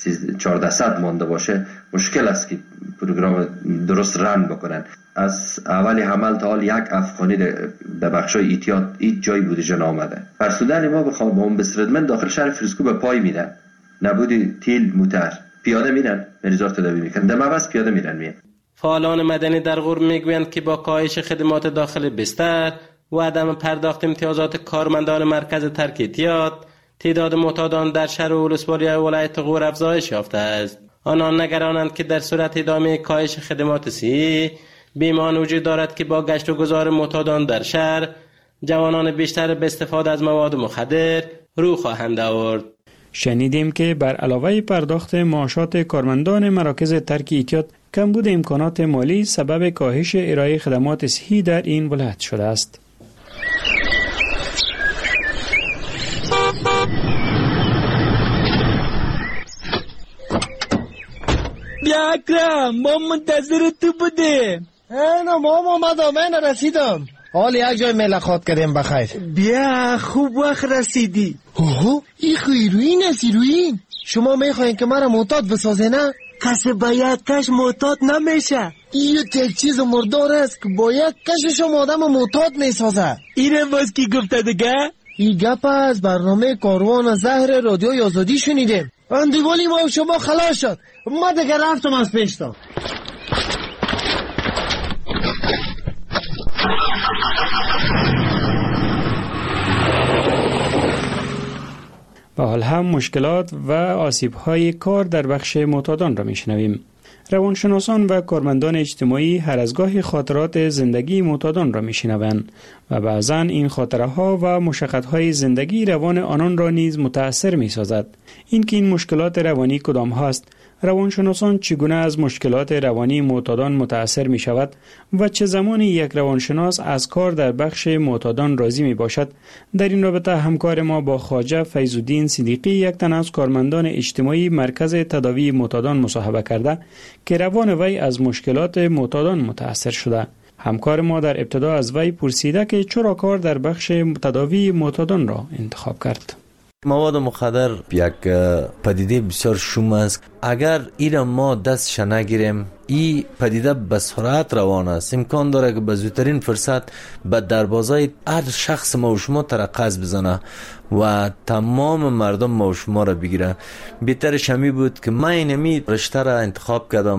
چهارصد مانده باشه مشکل است که پروگرام درست رن بکنن. از اول حمل تا حال یک افغانی در بخشای اعتیاد هیچ جای بودجه نامده. پرسنل ما بخوام با اون بسردمن داخل شهر فریسکو به پای میدن، نبودی تیل موتر پیاده میرن مریضا تداوی میکنن، در مبس پیاده میرن میان. فعالان مدنی در غور میگویند که با کاهش خدمات داخل بستر و عدم پرداخت امتیازات کارمندان مرکز ترک اعتیاد تعداد معتادان در شهر و ولسوالی ولایت غور افزایش یافته است. آنان نگرانند که در صورت ادامه کاهش خدمات صحی بیمان وجود دارد که با گشت و گذار معتادان در شهر جوانان بیشتر به استفاده از مواد مخدر رو خواهند آورد. شنیدیم که بر علاوه پرداخت معاشات کارمندان مراکز ترک اعتیاد کمبود امکانات مالی سبب کاهش ارائه خدمات صحی در این ولایت شده است. بیا اکرم ما منتظر تو بودیم. اینا ما اومدم من رسیدم. حال یک جای ملاقات کردیم بخیر. بیا خوب وقت رسیدی. اوه این خیروین است ایروین. شما میخواین که مرا معتاد بسازه نه؟ کسی با یک کش معتاد نمیشه. این یک چیز مردار است که با یک کشش آدم معتاد میسازه. اینه باز کی گفته دیگه؟ این گپ از برنامه کاروان زهر رادیوی آزادی شنیدیم. اندیوالی ما شما خلاص شد. ما دیگه رفتم از پیشتا. و حال هم مشکلات و آسیب‌های کار در بخش معتادان را می‌شنویم. روانشناسان و کارمندان اجتماعی هر از گاهی خاطرات زندگی معتادان را می‌شنوند و بعضاً این خاطره‌ها و مشقت‌های زندگی روان آنان را نیز متأثر می‌سازد. این که این مشکلات روانی کدام هاست، روانشناسان چگونه از مشکلات روانی معتادان متأثر می شود و چه زمانی یک روانشناس از کار در بخش معتادان راضی می باشد، در این رابطه همکار ما با خواجه فیض‌الدین صدیقی یک تن از کارمندان اجتماعی مرکز تداوی معتادان مصاحبه کرده که روان وی از مشکلات معتادان متأثر شده. همکار ما در ابتدا از وی پرسیده که چرا کار در بخش تداوی معتادان را انتخاب کرد. مواد مخدر یک پدیده بسیار شوم است. اگر این ما دستش نگیریم این پدیده به سرعت روان است. امکان داره که به زودترین فرصت به دروازه هر شخص ما و شما ترقص بزنه و تمام مردم ما و شما را بگیره. بهترش همی بود که من اینمی رشته را انتخاب کردم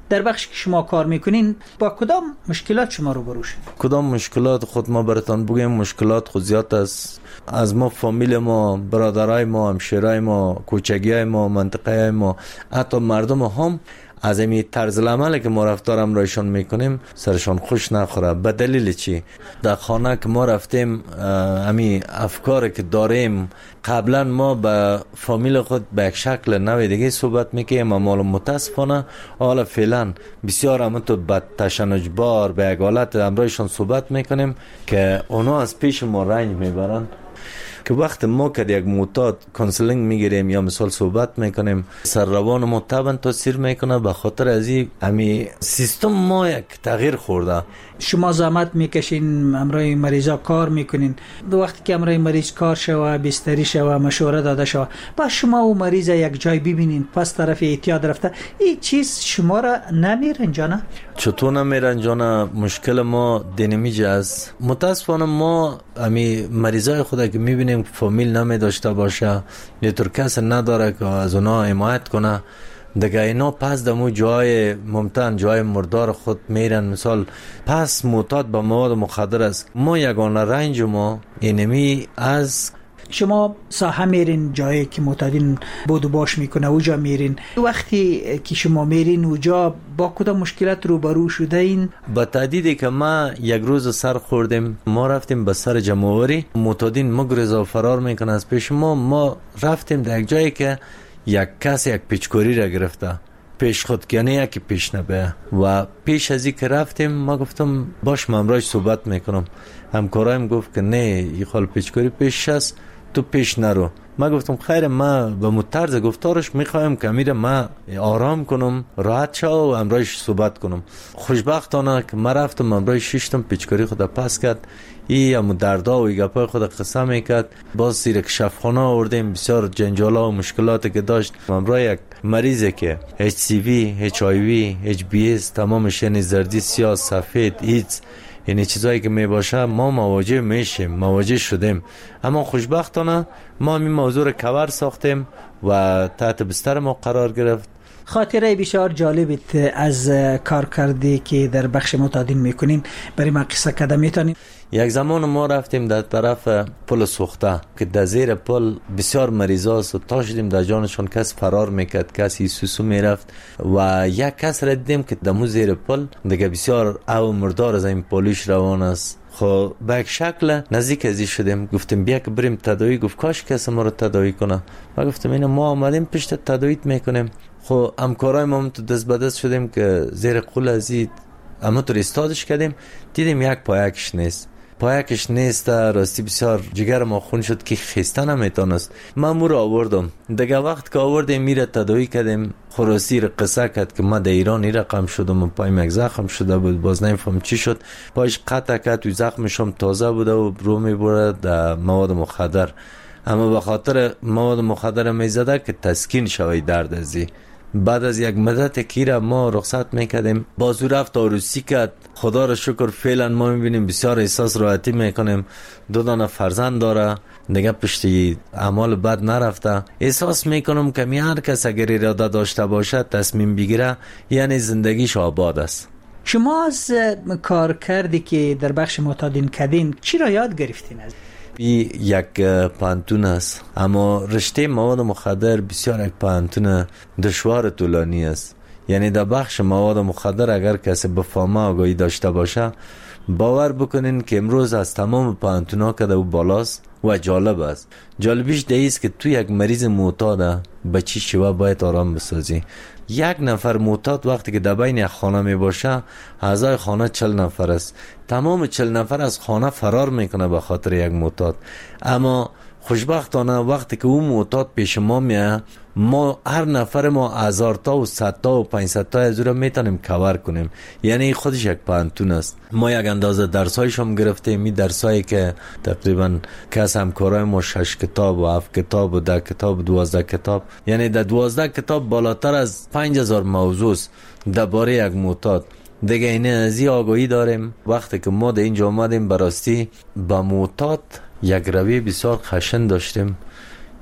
در بخش که شما کار میکنین با کدام مشکلات شما روبرو شدید؟ کدام مشکلات خود ما براتون بگیم، مشکلات خود زیاد است. از ما فامیل ما، برادرای ما، همشیرای ما، کوچگیای ما، منطقه ما، حتی مردم هم از این طرز العمل که ما رفتارم رایشان میکنیم سرشان خوش نخوره. به دلیل چی؟ در خانه که ما رفتیم امی افکار که داریم قبلا ما به فامیل خود به یک شکل نوع دیگه صحبت میکنیم، اما متاسفانه حالا فعلا بسیار هم تو به تشنجبار به یک حالت امرایشان صحبت میکنیم که اونا از پیش ما رنج میبرن. که وقت ما که یک معتاد کانسلینگ میگیریم یا مثال صحبت میکنیم سر روان ما طبعا تاثیر میکنه. به خاطر از این امی سیستم ما یک تغییر خورده. شما زحمت میکشین، امرای مریضا کار میکنین، دو وقتی که امرای مریض کار شوه، بستری شوه، مشوره داده شوه، با شما و مریض یک جای ببینین پس طرف اعتیاد رفته، این چیز شما را نمیرنجانه؟ چطور نمیرنجانه؟ مشکل ما دینامیج است. متاسفانه ما امی مریضای خود که میبینیم فامیل نمی داشته باشه یا تر کس نداره که از اونا حمایت کنه، دیگه اینا پس دمو جای ممتن جای مردار خود میرن. مثال پس معتاد به مواد مخدر است. ما یگانه رنج ما اینمی از شما ساحه میرین جایی که معتادین بود و باش میکنه اوجا میرین، وقتی که شما میرین اوجا با کدام مشکلات روبرو شده این؟ با تعدیدی که ما یک روز سر خوردیم، ما رفتیم به سر جمعوری، معتادین مگرز و فرار میکنه از پیش ما. ما رفتیم در یک جایی که یک کس یک پیچکوری را گرفته پیش خود، یعنی یکی پیش نبه. و پیش از این که رفتیم ما گفتم باش من امراج صحبت میکنم. همکارایم گفت که نه این خال پیچکوری پیش است، تو پیش نرو. ما گفتم خیر، ما به مطرز گفتارش میخوایم که میره ما آرام کنم، راحت شو و امراج صحبت کنم. خوشبختانه که ما رفتم امراج شیشتم پیچکوری خود پس کرد. ای امو دردا و گپای خود قصه میکرد. باز زیر کشفخانه آوردیم، بسیار جنجالا و مشکلاتی که داشت. امرای یک مریضی که اچ سی وی، اچ آی وی، اچ بی اس تمامش یعنی زردی سیاه، سفید، ایدز، یعنی چیزایی که می باشه ما مواجه میشیم، مواجه شدیم. اما خوشبختانه ما این موضوع رو کور ساختیم و تحت بستر ما قرار گرفت. خاطره بسیار جالبت از کار کردی که در بخش معتادین میکنین برای ما قصه کده میتونین؟ یک زمان ما رفتیم در طرف پل سوخته که در زیر پل بسیار مریضا است و تا شدیم در جانشون کس فرار میکرد، کسی سوسو میرفت و یک کس را دیدیم که در زیر پل دیگه بسیار او مردار از این پولیش روان است. خب به یک شکل نزدیک ازی شدیم، گفتیم بیا که بریم تداوی. گفت کاش کس ما رو تداوی کنه. ما گفتیم اینه ما آمدیم پشت تداویت میکنیم. خب همکارای ما هم تو دست به دست شدیم که زیر قول ازید اما تو استادش کردیم، دیدیم یک پایکش نیست. پایکش نیست، راستی بسیار جگر ما خون شد که خسته نمیتونست. من مو رو آوردم دیگه. وقت که آوردیم میره تداوی کردیم، خلاصی رو قصه کرد که ما در ایران این رقم شدم و پایم یک زخم شده بود، باز نمیفهم چی شد. پایش قطع کرد و زخمشم تازه بوده و رو میبرد در مواد مخدر. اما به خاطر مواد مخدر میزده که تسکین شوی درد ازی. بعد از یک مدت کیره ما رخصت میکردیم، بازو رفت آروسی کرد. خدا را شکر فعلا ما میبینیم بسیار احساس راحتی میکنیم. دو دانه فرزند داره، دیگه پشتی اعمال بد نرفته. احساس میکنم که می هر کس اگر اراده داشته باشد تصمیم بگیره یعنی زندگیش آباد است. شما از کار کردی که در بخش معتادین کردین چی را یاد گرفتین؟ از این یک پانتون است، اما رشته مواد مخدر بسیار یک پانتون دشوار طولانی است. یعنی در بخش مواد مخدر اگر کسی به فهمه آگاهی داشته باشه، باور بکنین که امروز از تمام پانتونا که در بالاست و جالب است. جالبیش ده است که تو یک مریض معتاد به چی شیوه باید آرام بسازی. یک نفر معتاد وقتی که در بین یک خانه می باشه، اعضای خانه چل نفر است. تمام چل نفر از خانه فرار میکنه به خاطر یک معتاد. اما خوشبختانه وقتی که اون معتاد پیش ما میاد، ما هر نفر ما هزار تا و صد تا و پانصد تا از او را میتونیم کور کنیم. یعنی خودش یک پانتون است. ما یک اندازه درسایش هم گرفتیم. این درسایی که تقریبا کس همکارای ما شش کتاب و هفت کتاب و ده کتاب و دوازده کتاب، یعنی در دوازده کتاب بالاتر از پنج هزار موضوع درباره یک معتاد. دیگه اینه از این آگاهی داریم. وقتی که ما در اینجا آمدیم براستی با معتاد یک روی بسیار خشن داشتیم.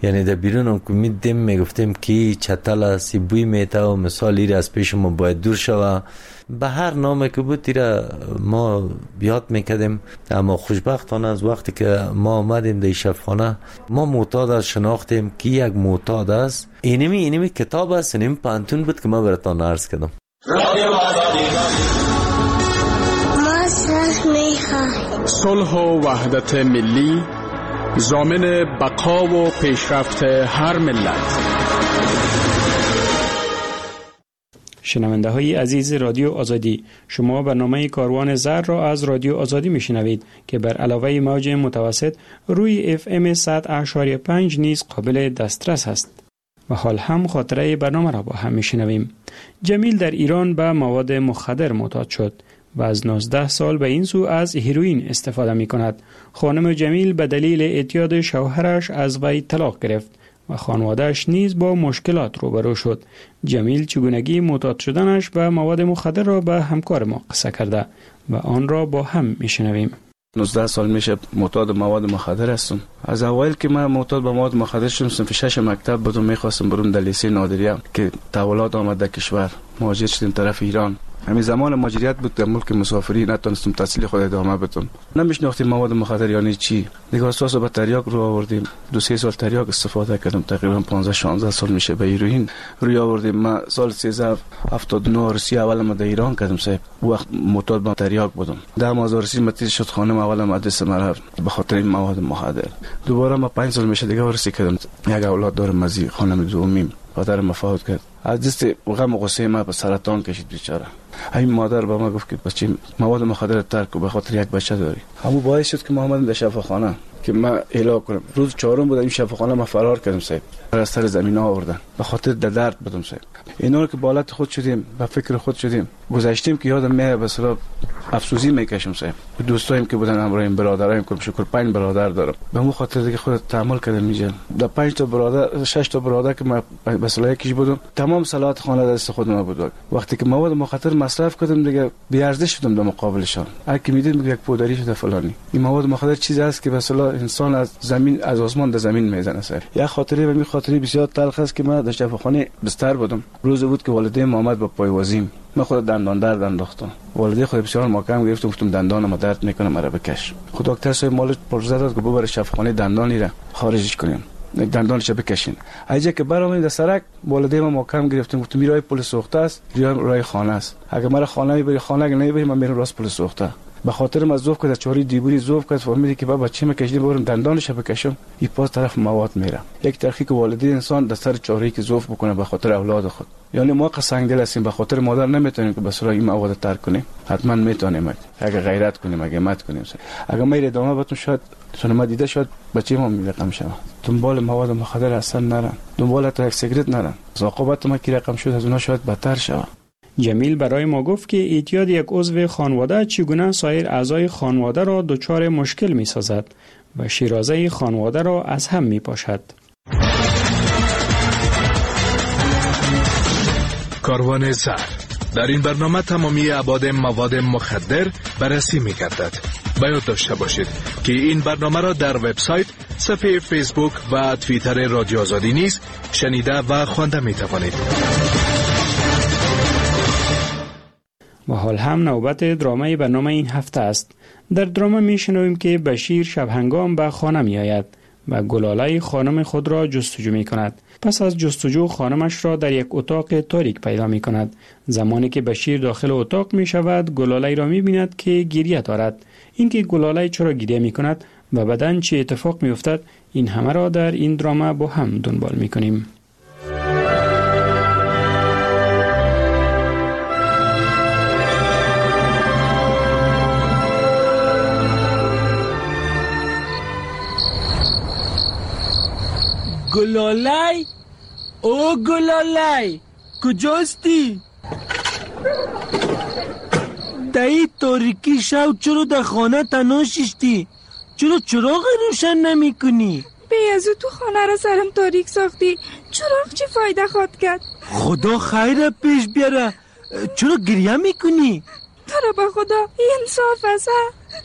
یعنی در بیرون هم که میدیم میگفتیم که چتل است بوی میته و مثال ایره از پیش ما باید دور شوه. به هر نامه که بود ایره ما بیاد میکردیم. اما خوشبختانه از وقتی که ما آمدیم در شفاخانه ما معتاد از شناختیم که یک معتاد است. اینمی اینمی کتاب است، اینمی پانتون بود که ما براتان عرض کردم. صلح و وحدت ملی ضامن بقا و پیشرفت هر ملت. شنونده های عزیز رادیو آزادی، شما برنامه کاروان زر را از رادیو آزادی میشنوید که بر علاوه موج متوسط روی اف ام صد و پنج نیز قابل دسترس است. و حال هم خاطره برنامه را با هم میشنویم. جمیل در ایران به مواد مخدر معتاد شد و از نوزده سال به این سو از هیروئین استفاده می کند. خانم جمیل به دلیل اعتیاد شوهرش از وی طلاق گرفت و خانوادهش نیز با مشکلات روبرو شد. جمیل چگونگی معتاد شدنش به مواد مخدر را به همکار ما قصه کرده و آن را با هم میشنویم. نوزده سال میشه معتاد مواد مخدر هستم. از اول که من معتاد به مواد مخدر شدم صنف شش مکتب بودم، میخواستم برم در لیسه نادریه که تحولات آمد کشور، مهاجرت شدیم طرف ایران. همین زمان مهاجرت بود در ملک مسافری، نتونستم تحصیل خود ادامه بدم. نمیشناختیم مواد مخدر یعنی چی. دیگه اساس به تریاک رو آوردیم. دو سه سال تریاک استفاده کردم، تقریبا پانزده شانزده سال میشه به هیروئین روی آوردیم. ما سال سیزده هفتاد و نه روسیه اول ما در ایران کردم صاحب، وقت معتاد به تریاک بودم. ده ماه روسیه متیز شد خانم اول مدرسه مرا به خاطر این مواد مخدر. دوباره ما پنج سال میشه دیگه ورسی کردم. یک اولاد دارم مزی، خانم دومیم پدر مفاوت کرد. از دست غم و غصه ما به سرطان کشید بیچاره. همین مادر به ما گفت که بچه مواد مخدر ترک کن به خاطر یک بچه داری. همون باعث شد که ما آمدیم در شفاخانه که ما علاج کنم. روز چهارم بود این شفاخانه ما فرار کردم صاحب. از سر زمین ها آوردن به خاطر درد بودم صاحب. اینا رو که بالات خود شدیم به فکر خود شدیم گذشتیم که یادم میاد به اصطلاح افسوسی میکشم صاحب. دوستایم که بودن همراهیم برادرایم که شکر پنج برادر دارم. به مو خاطر دیگه خود تحمل کردم میجن. در پنج تا برادر شش تا برادر که ما به اصطلاح یکیش بودم تمام صلاحات خانه دست خود ما بود. وقتی که مواد مخدر مصرف کردم دیگه بی ارزش شدم در مقابلشان. هر کی میدید میگه یک پودری شده فلانی. این مواد مخدر چیزی است که به اصطلاح انسان از زمین از آسمان در زمین میزنه سر. یا خاطره و می خاطره بسیار تلخ است که من در شفاخانه بستر بودم. روز بود که والدین محمد با پای وزیم من خود دندان درد انداختم. والدین خود بسیار محکم گرفتم گفتم دندانم درد میکنه مرا بکش. خود دکتر صاحب مال پرزه داد که ببر شفاخانه دندانی را خارجش کنیم. دندانش بکشین. اگه که برام در سرک والدین ما محکم گرفتم گفتم میرای پل سوخته است یا رای خانه است. اگه مرا خانه میبری خانه اگه نمیبری من میرم راست پل سوخته. به خاطر ما زوف کرد چوری دیبوری زوف کرد فهمیدی که بابا چی میکشیدم برم دندانش بکشم این پاس طرف مواد میره. یک ترخی که والدین انسان در سر چوری که زوف بکنه به خاطر اولاد خود. یعنی ما قسنگ دل هستیم به خاطر مادر نمیتونیم که به سراغ این مواد ترک کنیم. حتما میتونیم اگه غیرت کنیم اگه مت کنیم. اگه ما ادامه بتون شاید چون ما دیده شاید بچه ما میرقم شود. دنبال مواد مخدر اصلا نرن. دنبال تا یک سیگرت نرن. عاقبت ما کی رقم شد از اونها شاید بدتر شود. جمیل برای ما گفت که اعتیاد یک عضو خانواده چگونه سایر اعضای خانواده را دچار مشکل می سازد و شیرازه خانواده را از هم می پاشد. کاروان زر در این برنامه تمامی ابعاد مواد مخدر بررسی می گردد. باید داشته باشید که این برنامه را در وبسایت، صفحه فیسبوک و توییتر رادیو آزادی نیز شنیده و خوانده می توانید. و حال هم نوبت درامای برنامه این هفته است. در دراما می شنویم که بشیر شب هنگام به خانه می آید و گلاله خانم خود را جستجو می کند. پس از جستجو خانمش را در یک اتاق تاریک پیدا می کند. زمانی که بشیر داخل اتاق می شود گلاله را می بیند که گریه دارد. اینکه گلاله چرا گریه می کند و بعداً چه اتفاق می افتد این همه را در این دراما با هم دنبال می کنیم. گلالای او گلالای کجاستی؟ دایی تاریکی شب چرا در خانه تنها ششتی؟ چرا چراغ روشن نمی کنی؟ بیازو تو خانه را سرم تاریک ساختی، چراغ چه فایده خواد کرد؟ خدا خیر پیش بیاره. چرا گریه میکنی؟ تو را به خدا انصاف است.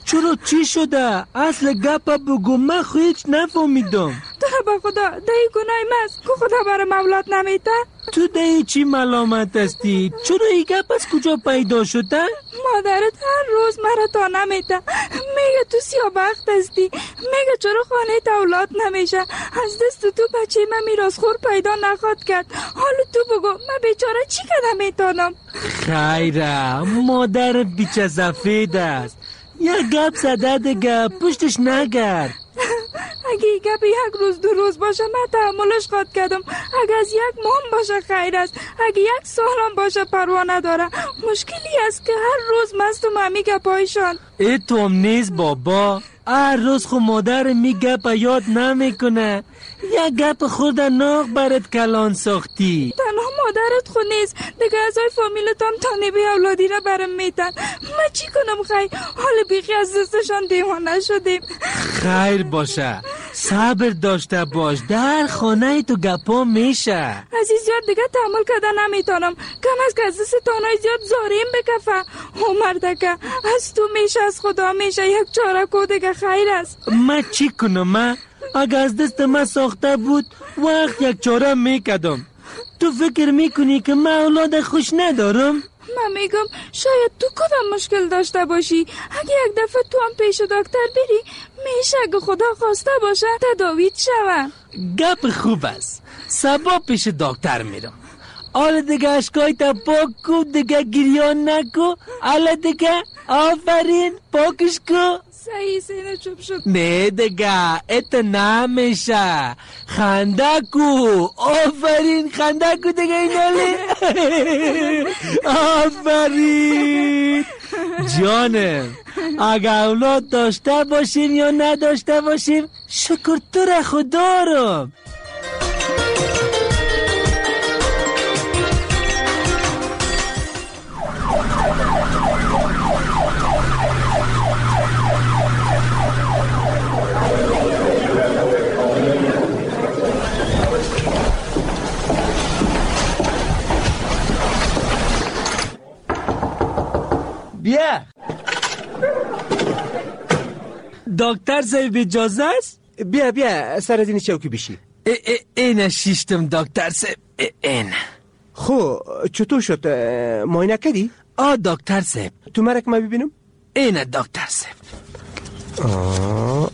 چرا چی شده؟ اصل گپ بگو، من خو هیچ نفهمیدم. تو با خدا دایی گناهی مست که خدا برای مولات نمیته؟ تو دایی چی ملامت هستی؟ چرا این گپ از کجا پیدا شده؟ مادرت هر روز مرا تا نمیته، میگه تو سیابخت هستی، میگه چرا خانه تا اولاد نمیشه، از دست تو بچه من میراث خور پیدا نخواد کرد. حالا تو بگو من بیچاره چی کنم میتونم؟ خیره، مادر بیچه سفید است، یه گپ زده دیگه، پشتش نگرد. اگه این گپ یک روز دو روز باشه من تحملش خواهد کردم، اگه از یک ماه باشه خیر است، اگه یک سالم باشه پروا نداره. مشکلی است که هر روز مست و ممی گپایشان. ای توم نیست بابا، هر روز خو مادر می گپ یاد نمیکنه، یک گپ خود ناغ برات کلان ساختی. تنها مادرت خود نیست، دیگه ازای فامیلتان تانیبی اولادی را برم میتن. من چی کنم خیر؟ حال بیخی از دستشان دیوانه شدیم. خیر باشه، صبر داشته باش، در خانه تو گپا میشه. از این زیاد دیگه تحمل کردن نمیتونم، کم از که از دست تانای زیاد زاریم بکفه. مردکه از تو میشه، از خدا میشه، یک چاره کو دیگه خیر است. من چی کنم؟ من اگه از دست من ساخته بود وقت یک چاره میکدم. تو فکر میکنی که من اولاد خوش ندارم؟ من میگم شاید تو کدام مشکل داشته باشی، اگه یک دفعه تو هم پیش دکتر بری میشه، اگه خدا خواسته باشه تداویت شوه. گپ خوب است، سبا پیش دکتر میرم. حالا دیگه اشکای تا پاک کو، دیگه گریان نکو. حالا دیگه آفرین، پاکش کو. صحیح سینه چوب شد. نه دیگه ات نمیشه، خنده کو. آفرین، خنده کو دیگه اینالی. آفرین جانم. اگه اولاد داشته باشیم یا نداشته باشیم شکر تو را خدا رو. بیا دکتر صاحب اجازه است؟ بیا بیا سر از این چوکی بشی. این شیشتم دکتر صاحب. این خو چطور شد؟ معاینه کردی؟ آه دکتر صاحب. تو مرک ما ببینم. این دکتر صاحب. آه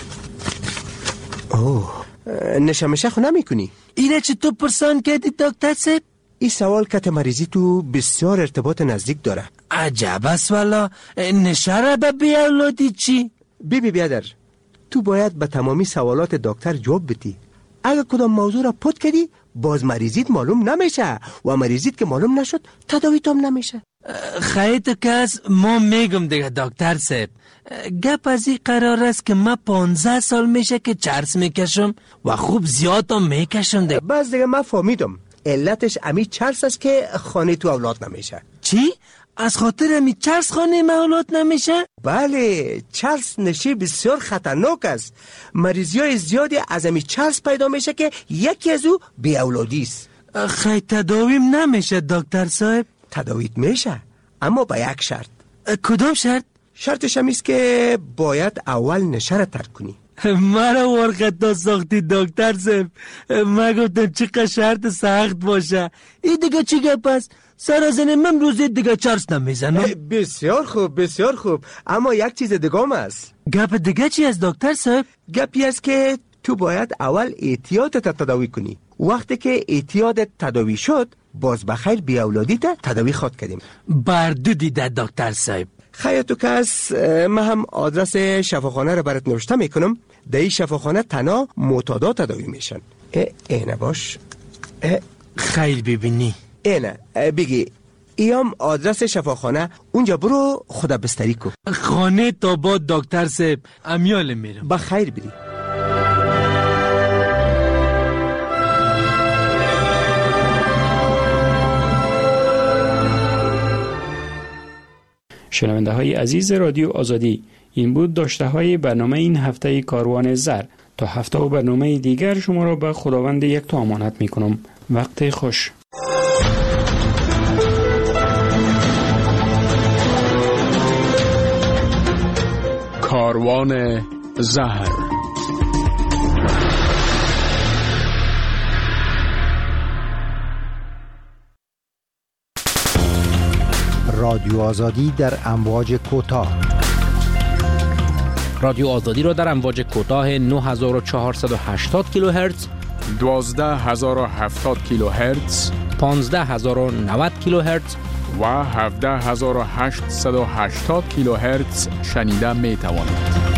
اوه نشمشه خو نمی کنی؟ اینه چطور پرسان کردی دکتر صاحب؟ این سوال کت مریضی تو بسیار ارتباط نزدیک داره. عجب است والا. نشاره به بی اولادی چی؟ بی بی بیادر، تو باید به تمامی سوالات دکتر جواب بدی. اگه کدام موضوع را پد کردی باز مریضیت معلوم نمیشه و مریضیت که معلوم نشد تداویت هم نمیشه. خیلی کس ما میگم دیگه دکتر صاحب، گپ از این قرار است که من پانزده سال میشه که چرس میکشم و خوب زیاد هم میکشم دیگه. بس دیگه من فهمیدم علتش امی چرس است که خانه تو اولاد نمیشه. چی؟ از خاطر امی چرس خانه من اولاد نمیشه؟ بله، چرس نشی بسیار خطرناک است. مریضی های زیادی از امی چرس پیدا میشه که یکی از او بی اولادی است. خیلی تداویم نمیشه دکتر صاحب؟ تداویت میشه، اما با یک شرط. کدام شرط؟ شرطش هم است که باید اول نشه را ترک کنی. مرا ورقت ساختی دکتر صاحب. من گفتم چقدر شرط سخت باشه. این دیگه چی گپ است؟ سر از این من روزی دیگه چرس نمیزنم. بسیار خوب بسیار خوب، اما یک چیز دیگه هم است. گپ دیگه چی است دکتر صاحب؟ گپی است که تو باید اول اعتیادت تداوی کنی. وقتی که اعتیادت تداوی شد باز بخیر بی اولادیت تداوی خود کردیم. بردو دیده دکتر صاحب. خیر تو کس، من هم آدرس شفاخانه رو برات نوشته میکنم. در این شفاخانه تنها معتادا تداوی میشن. اینه باش. خیل ببینی. اینه بگی ایام آدرس شفاخانه، اونجا برو خدا بستری کو. خانه تا با دکتر صاحب امیال میرم. بخیر بری. شنونده های عزیز رادیو آزادی، این بود داشته های برنامه این هفته کاروان زر. تا هفته و برنامه دیگر شما را به خداوند یکتا امانت می کنم. وقت خوش. کاروان زهر. رادیو آزادی در امواج کوتاه. رادیو آزادی را در امواج کوتاه نه هزار و چهارصد و هشتاد کیلوهرتز، دوازده هزار و هفتاد کیلوهرتز، پانزده هزار و نود کیلوهرتز و هفده هزار و هشتصد و هشتاد کیلوهرتز شنیده می توانید.